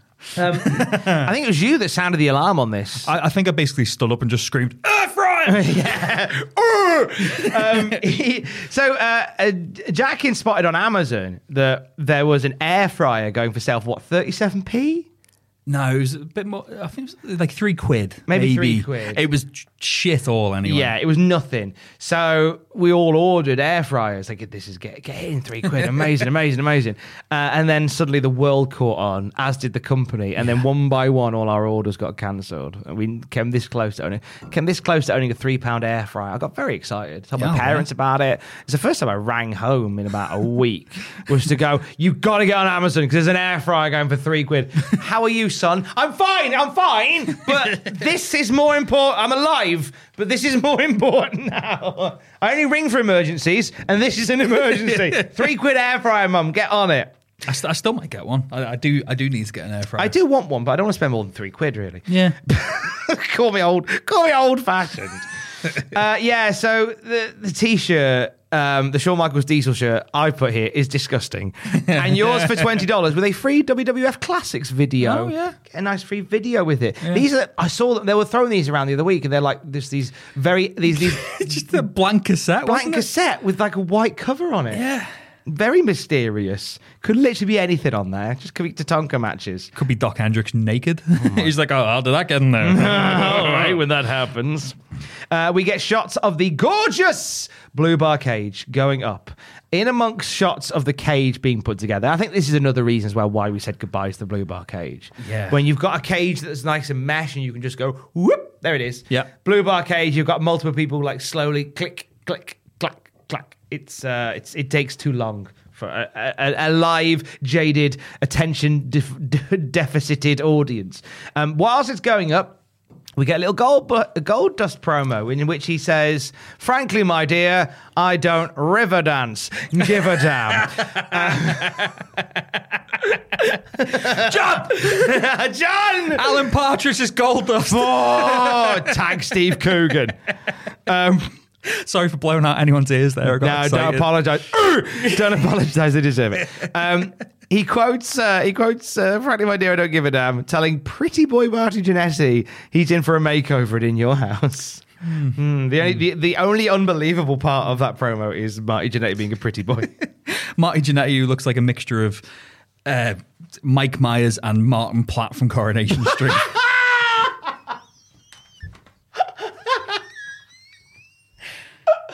Speaker 5: I think it was you that sounded the alarm on this.
Speaker 4: I, I think I basically stood up and just screamed, air fryer!
Speaker 5: yeah. um, he, so uh, uh, Jackin spotted on Amazon that there was an air fryer going for sale for what, thirty-seven p?
Speaker 4: No, it was a bit more. I think it was like three quid.
Speaker 5: Maybe three quid.
Speaker 4: It was shit all anyway.
Speaker 5: Yeah, it was nothing. So we all ordered air fryers. Like, this is get get it in three quid. Amazing, amazing, amazing. Uh, and then suddenly the world caught on, as did the company. And then one by one, all our orders got cancelled. And we came this close to owning came this close to owning a three pound air fryer. I got very excited. Told my
Speaker 4: Yeah,
Speaker 5: parents
Speaker 4: yeah.
Speaker 5: about it. It's the first time I rang home in about a week. Was to go, you got to get on Amazon because there's an air fryer going for three quid. How are you, son? I'm fine. I'm fine. But this is more important. I'm alive, but this is more important now. I only ring for emergencies, and this is an emergency. Three quid air fryer, mum. Get on it.
Speaker 4: I, st- I still might get one. I, I do. I do need to get an air fryer.
Speaker 5: I do want one, but I don't want to spend more than three quid, really.
Speaker 4: Yeah.
Speaker 5: call me old. Call me old fashioned. uh, yeah. So the the t-shirt, um, the Shawn Michaels Diesel shirt I put here is disgusting, and yours for twenty dollars with a free W W F Classics video.
Speaker 4: Oh, yeah.
Speaker 5: Get a nice free video with it. These are. I saw them. They were throwing these around the other week, and they're like this. These very these these
Speaker 4: Just a blank cassette.
Speaker 5: blank
Speaker 4: wasn't it?
Speaker 5: cassette with like a white cover on it.
Speaker 4: Yeah.
Speaker 5: Very mysterious. Could literally be anything on there. Just could be Tatanka matches.
Speaker 4: Could be Doc Hendricks naked. He's like, oh, how did that get in there?
Speaker 5: All right, when that happens. Uh, we get shots of the gorgeous Blue Bar cage going up. In amongst shots of the cage being put together. I think this is another reason as well why we said goodbye to the Blue Bar cage.
Speaker 4: Yeah.
Speaker 5: When you've got a cage that's nice and mesh and you can just go, whoop, there it is.
Speaker 4: Yeah.
Speaker 5: Blue Bar cage, you've got multiple people like slowly click, click, clack, clack. It's, uh, it's, it takes too long. For a, a, a live, jaded, attention def- deficited audience. Um, whilst it's going up, we get a little gold, bu- a gold dust promo in which he says, "Frankly, my dear, I don't river dance. Give a damn." uh, John, John,
Speaker 4: Alan Partridge is gold dust.
Speaker 5: oh, tag Steve Coogan. Um,
Speaker 4: Sorry for blowing out anyone's ears there. I got
Speaker 5: No, don't
Speaker 4: excited.
Speaker 5: apologise. Don't apologise. They deserve it. Um, he quotes, uh, he quotes, uh, frankly, my dear, I don't give a damn, telling pretty boy Marty Jannetty he's in for a makeover at In Your House. Mm, the, only, the, the only unbelievable part of that promo is Marty Jannetty being a pretty boy.
Speaker 4: Marty Jannetty, who looks like a mixture of uh, Mike Myers and Martin Platt from Coronation Street.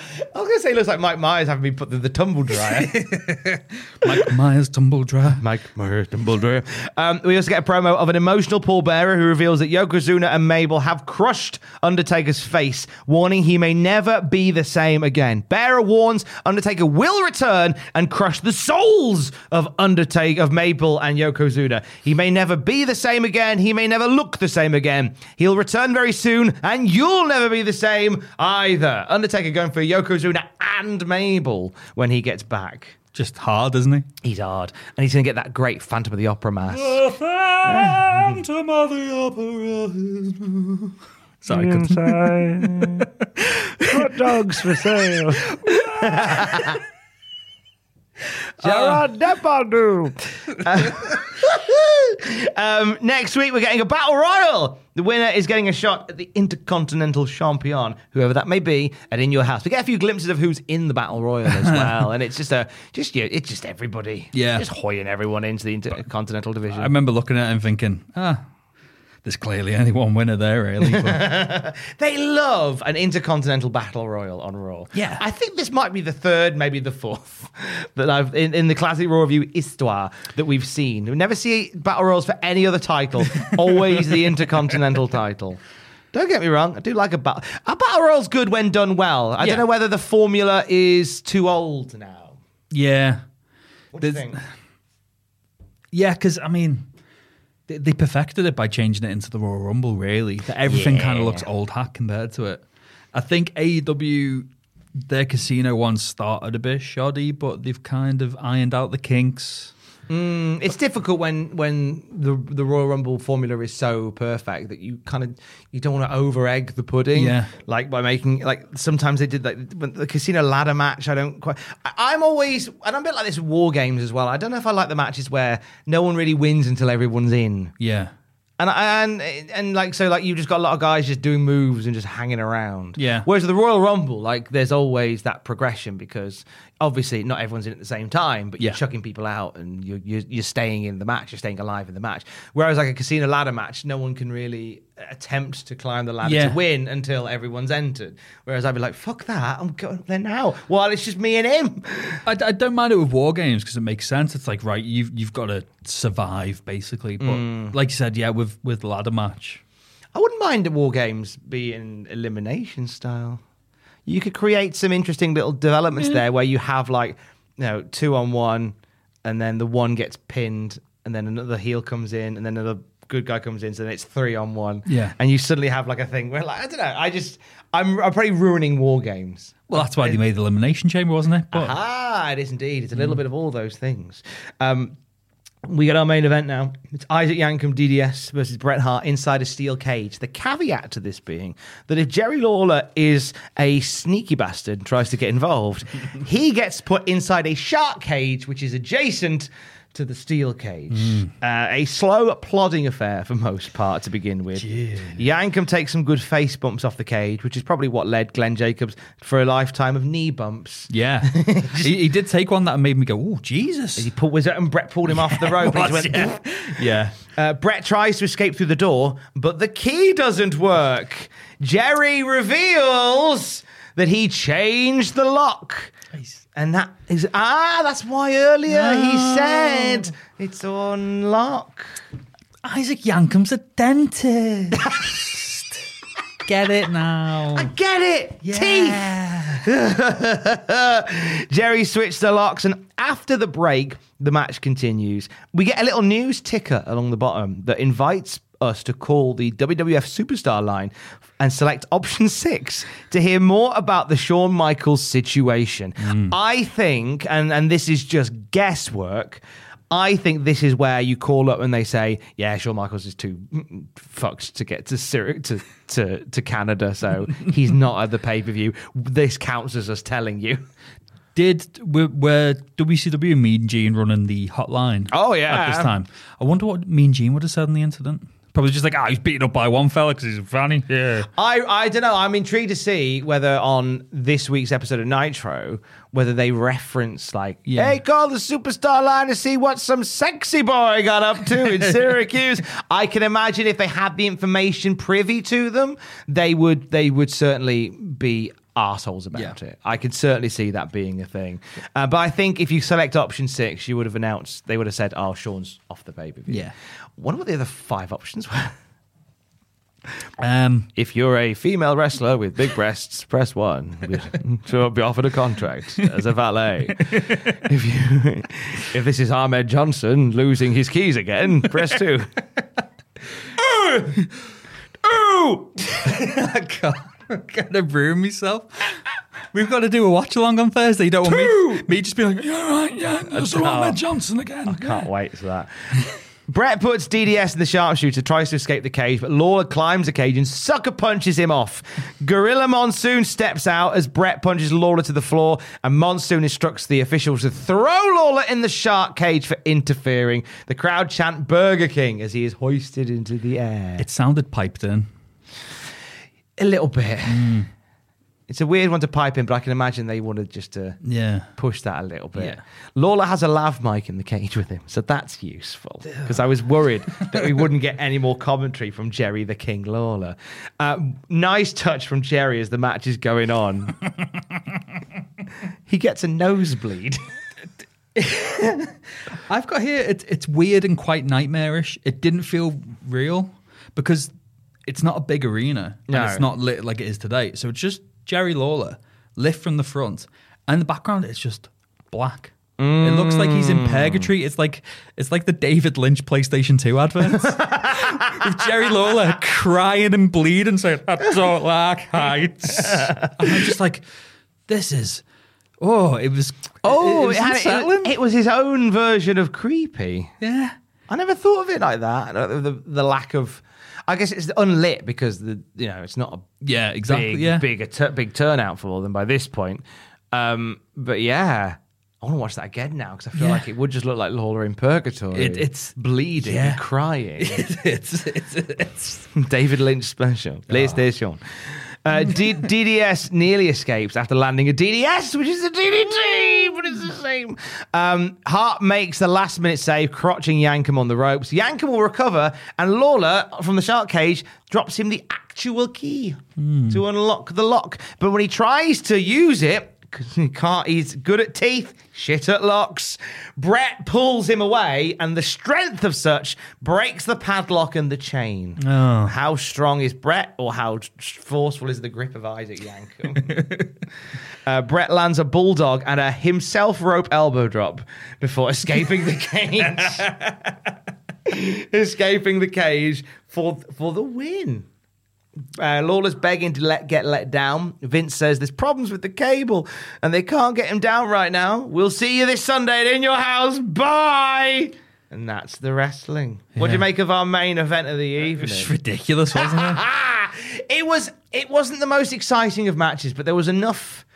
Speaker 5: I was going to say, he looks like Mike Myers having been put through the tumble dryer.
Speaker 4: Mike Myers tumble dryer.
Speaker 5: Mike Myers tumble dryer. Um, we also get a promo of an emotional Paul Bearer who reveals that Yokozuna and Mabel have crushed Undertaker's face, warning he may never be the same again. Bearer warns Undertaker will return and crush the souls of Undertaker, of Mabel and Yokozuna. He may never be the same again. He may never look the same again. He'll return very soon, and you'll never be the same either. Undertaker going for Yokozuna and Mabel when he gets back.
Speaker 4: Just hard, isn't he?
Speaker 5: He's hard. And he's going to get that great Phantom of the Opera mask.
Speaker 4: The Phantom of the Opera. Sorry,
Speaker 5: Inside. Hot dogs for sale. Gerard Depardieu. um, next week, we're getting a battle royal. The winner is getting a shot at the Intercontinental Champion, whoever that may be, and in your house. We get a few glimpses of who's in the battle royal as well, and it's just a just yeah, it's just everybody,
Speaker 4: yeah,
Speaker 5: just hoying everyone into the Intercontinental division.
Speaker 4: I remember looking at it and thinking, ah. There's clearly only one winner there, really. But...
Speaker 5: they love an Intercontinental Battle Royal on Raw.
Speaker 4: Yeah.
Speaker 5: I think this might be the third, maybe the fourth, that I've in, in the classic Raw Review Histoire that we've seen. We never see Battle Royals for any other title, always the Intercontinental title. Don't get me wrong, I do like a battle. A Battle Royal's good when done well. I yeah. don't know whether the formula is too old now.
Speaker 4: Yeah.
Speaker 5: What do you think?
Speaker 4: Yeah, because, I mean... They perfected it by changing it into the Royal Rumble, really. That everything yeah. kind of looks old hat compared to it. I think A E W, their casino one started a bit shoddy, but they've kind of ironed out the kinks.
Speaker 5: Mm, it's difficult when when the the Royal Rumble formula is so perfect that you kind of you don't want to over egg the pudding.
Speaker 4: Yeah,
Speaker 5: like by making like sometimes they did like the casino ladder match. I don't quite. I, I'm always and I'm a bit like this with War Games as well. I don't know if I like the matches where no one really wins until everyone's in.
Speaker 4: Yeah.
Speaker 5: And and and like so like you just got a lot of guys just doing moves and just hanging around.
Speaker 4: Yeah.
Speaker 5: Whereas the Royal Rumble, like there's always that progression because obviously not everyone's in at the same time, but you're yeah. chucking people out and you're, you're you're staying in the match, you're staying alive in the match. Whereas like a casino ladder match, no one can really attempt to climb the ladder
Speaker 4: yeah.
Speaker 5: to win until everyone's entered. Whereas I'd be like, fuck that, I'm going there now. Well, it's just me and him.
Speaker 4: I, I don't mind it with War Games because it makes sense. It's like, right, you've you've got to survive basically. But mm. like you said, yeah, with with the ladder match,
Speaker 5: I wouldn't mind the War Games being elimination style. You could create some interesting little developments yeah. there where you have like, you know, two on one, and then the one gets pinned, and then another heel comes in, and then another good guy comes in, so then it's three on one.
Speaker 4: Yeah.
Speaker 5: And you suddenly have like a thing where like, I don't know, I just, I'm, I'm probably ruining War Games.
Speaker 4: Well, that's why they made the Elimination Chamber, wasn't it?
Speaker 5: But... Ah, it is indeed. It's a little mm. bit of all those things. Um, we got our main event now. It's Isaac Yankem, D D S versus Bret Hart inside a steel cage. The caveat to this being that if Jerry Lawler is a sneaky bastard and tries to get involved, he gets put inside a shark cage, which is adjacent to the steel cage. Mm. Uh, a slow, plodding affair for most part to begin with. Yeah. Yankem takes some good face bumps off the cage, which is probably what led Glenn Jacobs for a lifetime of knee bumps.
Speaker 4: Yeah. he, he did take one that made me go, oh, Jesus.
Speaker 5: He pulled, was it, and Brett pulled him yeah, off the rope.
Speaker 4: Was,
Speaker 5: and went,
Speaker 4: yeah. yeah.
Speaker 5: Uh, Brett tries to escape through the door, but the key doesn't work. Jerry reveals that he changed the lock.
Speaker 4: Nice.
Speaker 5: And that is, ah, that's why earlier no. he said it's on lock.
Speaker 4: Isaac Yankem's a dentist. Get it now.
Speaker 5: I get it.
Speaker 4: Yeah.
Speaker 5: Teeth. Jerry switched the locks, and after the break, the match continues. We get a little news ticker along the bottom that invites us to call the W W F Superstar line and select option six to hear more about the Shawn Michaels situation. Mm. I think, and, and this is just guesswork, I think this is where you call up and they say, yeah, Shawn Michaels is too fucked to get to Syria, to, to, to Canada, so he's not at the pay-per-view. This counts as us telling you.
Speaker 4: Did were, were W C W Mean Gene running the hotline?
Speaker 5: Oh, yeah.
Speaker 4: At this time. I wonder what Mean Gene would have said in the incident. Probably just like, ah, oh, he's beaten up by one fella because he's funny. Yeah.
Speaker 5: I, I don't know. I'm intrigued to see whether on this week's episode of Nitro, whether they reference like, yeah. hey, call the Superstar line to see what some sexy boy got up to in Syracuse. I can imagine if they had the information privy to them, they would they would certainly be arseholes about
Speaker 4: Yeah.
Speaker 5: it. I could certainly see that being a thing. Uh, but I think if you select option six, you would have announced, they would have said, oh, Sean's off the pay-per-view.
Speaker 4: Yeah.
Speaker 5: Wonder what the other five options were.
Speaker 4: Um,
Speaker 5: If you're a female wrestler with big breasts, press one to be offered a contract as a valet. If you, if this is Ahmed Johnson losing his keys again, press two.
Speaker 4: Ooh! I can't, I'm gonna ruin myself. We've got to do a watch along on Thursday. You don't want me, me just being like, yeah, right, yeah, that's
Speaker 5: No.
Speaker 4: Ahmed Johnson again.
Speaker 5: I can't wait for that. Brett puts D D S in the sharpshooter, tries to escape the cage, but Lawler climbs the cage and sucker punches him off. Gorilla Monsoon steps out as Brett punches Lawler to the floor, and Monsoon instructs the officials to throw Lawler in the shark cage for interfering. The crowd chant Burger King as he is hoisted into the air.
Speaker 4: It sounded piped in.
Speaker 5: A little bit. Mm. It's a weird one to pipe in, but I can imagine they wanted just to
Speaker 4: Yeah.
Speaker 5: push that a little bit.
Speaker 4: Yeah.
Speaker 5: Lawler has a lav mic in the cage with him, so that's useful. Because I was worried that we wouldn't get any more commentary from Jerry the King Lawler. Uh, nice touch from Jerry as the match is going on. He gets a nosebleed.
Speaker 4: I've got here, it, it's weird and quite nightmarish. It didn't feel real because it's not a big arena.
Speaker 5: No.
Speaker 4: And it's not lit like it is today. So it's just Jerry Lawler, lift from the front. And in the background, it's just black. Mm. It looks like he's in purgatory. It's like it's like the David Lynch PlayStation two adverts. With Jerry Lawler crying and bleeding, saying, I don't like heights. And I'm just like, this is... Oh, it was...
Speaker 5: Oh,
Speaker 4: it was
Speaker 5: it, had,
Speaker 4: unsettling.
Speaker 5: it, it was his own version of creepy.
Speaker 4: Yeah.
Speaker 5: I never thought of it like that. The, the, the lack of... I guess it's unlit because the you know it's not a
Speaker 4: yeah exactly
Speaker 5: big
Speaker 4: yeah.
Speaker 5: big, a t- big turnout for them by this point. Um, but yeah, I want to watch that again now because I feel
Speaker 4: Yeah.
Speaker 5: like it would just look like Lawler in purgatory.
Speaker 4: It- it's-
Speaker 5: bleeding,
Speaker 4: yeah.
Speaker 5: and crying.
Speaker 4: It- it's, it's, it's,
Speaker 5: David Lynch special. PlayStation. Uh, D- DDS nearly escapes after landing a D D S, which is a D D T, but it's the same. Um, Hart makes the last minute save, crotching Yankum on the ropes. Yankum will recover, and Lawler from the shark cage drops him the actual key to unlock the lock. But when he tries to use it, because he can't, he's good at teeth, shit at locks. Brett pulls him away, and the strength of such breaks the padlock and the chain.
Speaker 4: Oh.
Speaker 5: How strong is Brett, or how forceful is the grip of Isaac Yankum? uh, Brett lands a bulldog and a himself rope elbow drop before escaping the cage. escaping the cage for for the win. Uh, Lawler's begging to let get let down. Vince says there's problems with the cable and they can't get him down right now. We'll see you this Sunday at In Your House. Bye. And that's the wrestling. What do you
Speaker 4: Yeah.
Speaker 5: make of our main event of the evening?
Speaker 4: it was ridiculous, wasn't it?
Speaker 5: it was. It wasn't the most exciting of matches, but there was enough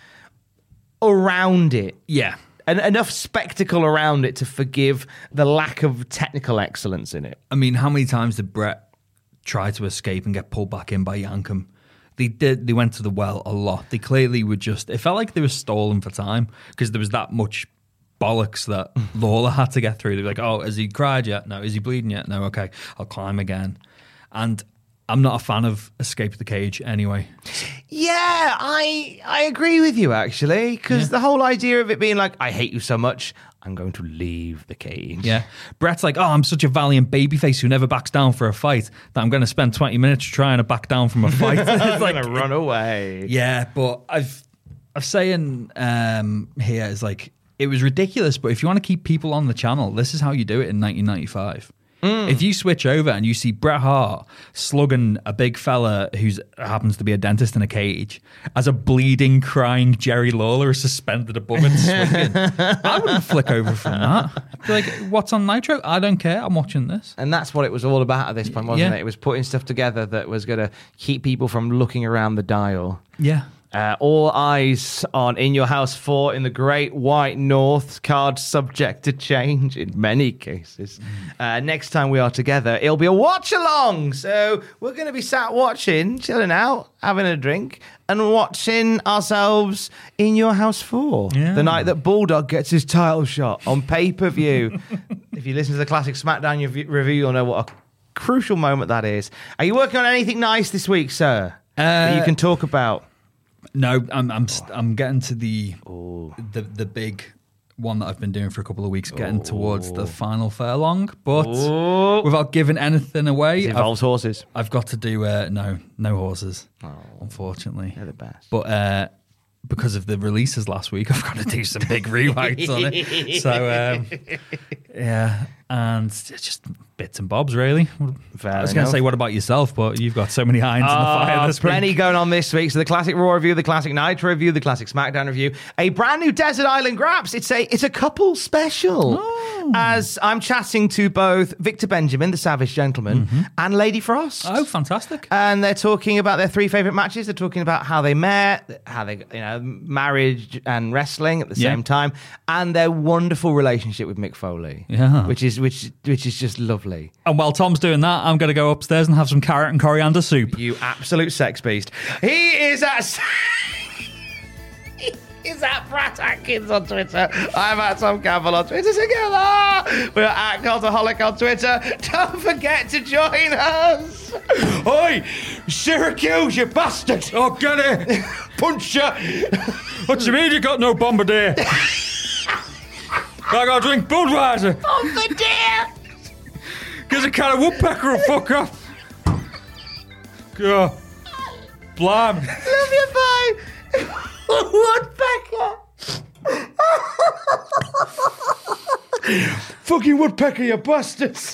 Speaker 5: around it.
Speaker 4: Yeah.
Speaker 5: And enough spectacle around it to forgive the lack of technical excellence in it.
Speaker 4: I mean, how many times did Brett try to escape and get pulled back in by Yankum? They did. They went to the well a lot. They clearly were just... It felt like they were stalling for time because there was that much bollocks that Lawler had to get through. They were like, oh, has he cried yet? No. Is he bleeding yet? No. Okay, I'll climb again. And I'm not a fan of Escape the Cage anyway.
Speaker 5: Yeah, I I agree with you, actually, because
Speaker 4: Yeah.
Speaker 5: the whole idea of it being like, I hate you so much, I'm going to leave the cage.
Speaker 4: Yeah. Brett's like, oh, I'm such a valiant babyface who never backs down for a fight that I'm going to spend twenty minutes trying to back down from a fight. It's
Speaker 5: I'm
Speaker 4: like,
Speaker 5: going to run away.
Speaker 4: yeah, but I've I'm saying um, here is like, it was ridiculous, but if you want to keep people on the channel, this is how you do it in nineteen ninety-five. Mm. If you switch over and you see Bret Hart slugging a big fella who happens to be a dentist in a cage as a bleeding, crying Jerry Lawler is suspended above it swinging, I wouldn't flick over from that. I'd be like, what's on Nitro? I don't care. I'm watching this.
Speaker 5: And that's what it was all about at this point, wasn't
Speaker 4: Yeah.
Speaker 5: it? It was putting stuff together that was going to keep people from looking around the dial.
Speaker 4: Yeah.
Speaker 5: Uh, all eyes on In Your House four in the Great White North, card subject to change in many cases. Uh, next time we are together, it'll be a watch along. So we're going to be sat watching, chilling out, having a drink, and watching ourselves In Your House four.
Speaker 4: Yeah.
Speaker 5: The night that Bulldog gets his title shot on pay per view. If you listen to the classic SmackDown rev- review, you'll know what a crucial moment that is. Are you working on anything nice this week, sir?
Speaker 4: Uh,
Speaker 5: that you can talk about?
Speaker 4: No, I'm I'm st- I'm getting to the the the big one that I've been doing for a couple of weeks, getting Ooh. towards the final furlong. But Ooh. without giving anything away,
Speaker 5: it involves
Speaker 4: I've,
Speaker 5: horses.
Speaker 4: I've got to do uh, no no horses, oh, unfortunately.
Speaker 5: They're the best.
Speaker 4: But uh, because of the releases last week, I've got to do some big rewrites on it. So um, yeah, and it's just bits and bobs, really.
Speaker 5: Fair
Speaker 4: I was going to say, what about yourself? But you've got so many irons uh, in the fire this
Speaker 5: plenty
Speaker 4: week.
Speaker 5: going on this week. So the Classic Raw review, the Classic Nitro review, the Classic SmackDown review, a brand new Desert Island Graps. It's a it's a couple special. Oh. As I'm chatting to both Victor Benjamin, the Savage Gentleman, mm-hmm. and Lady Frost.
Speaker 4: Oh, fantastic!
Speaker 5: And they're talking about their three favorite matches. They're talking about how they met, how they, you know, marriage and wrestling at the yeah. same time, and their wonderful relationship with Mick Foley.
Speaker 4: Yeah,
Speaker 5: which is which which is just lovely.
Speaker 4: And while Tom's doing that, I'm going to go upstairs and have some carrot and coriander soup.
Speaker 5: You absolute sex beast. He is at... He's at Brat Atkins on Twitter. I'm at Tom Campbell on Twitter together. We're at Cultaholic on Twitter. Don't forget to join us. Oi, Syracuse, you bastard.
Speaker 4: Oh, get it.
Speaker 5: Punch you.
Speaker 4: What do you mean you got no Bombardier? I got to drink Budweiser.
Speaker 5: Bombardier.
Speaker 4: Because a can of woodpecker will fuck up. God. Blam.
Speaker 5: Love you, bye. Woodpecker. Fucking woodpecker, you bastards.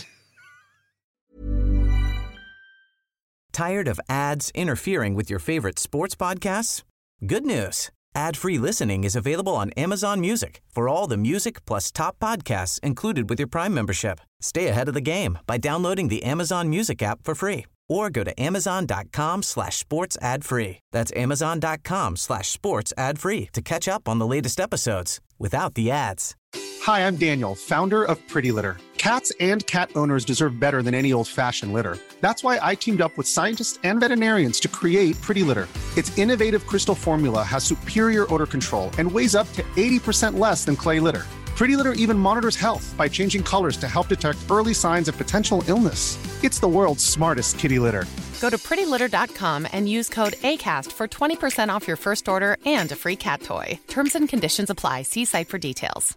Speaker 1: Tired of ads interfering with your favorite sports podcasts? Good news. Ad-free listening is available on Amazon Music for all the music plus top podcasts included with your Prime membership. Stay ahead of the game by downloading the Amazon Music app for free or go to amazon.com slash sports ad free. That's amazon.com slash sports ad free to catch up on the latest episodes without the ads.
Speaker 8: Hi, I'm Daniel, founder of Pretty Litter. Cats and cat owners deserve better than any old-fashioned litter. That's why I teamed up with scientists and veterinarians to create Pretty Litter. Its innovative crystal formula has superior odor control and weighs up to eighty percent less than clay litter. Pretty Litter even monitors health by changing colors to help detect early signs of potential illness. It's the world's smartest kitty litter.
Speaker 9: Go to pretty litter dot com and use code ACAST for twenty percent off your first order and a free cat toy. Terms and conditions apply. See site for details.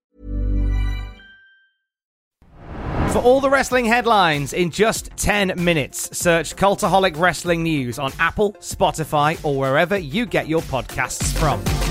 Speaker 5: For all the wrestling headlines in just ten minutes, search Cultaholic Wrestling News on Apple, Spotify, or wherever you get your podcasts from.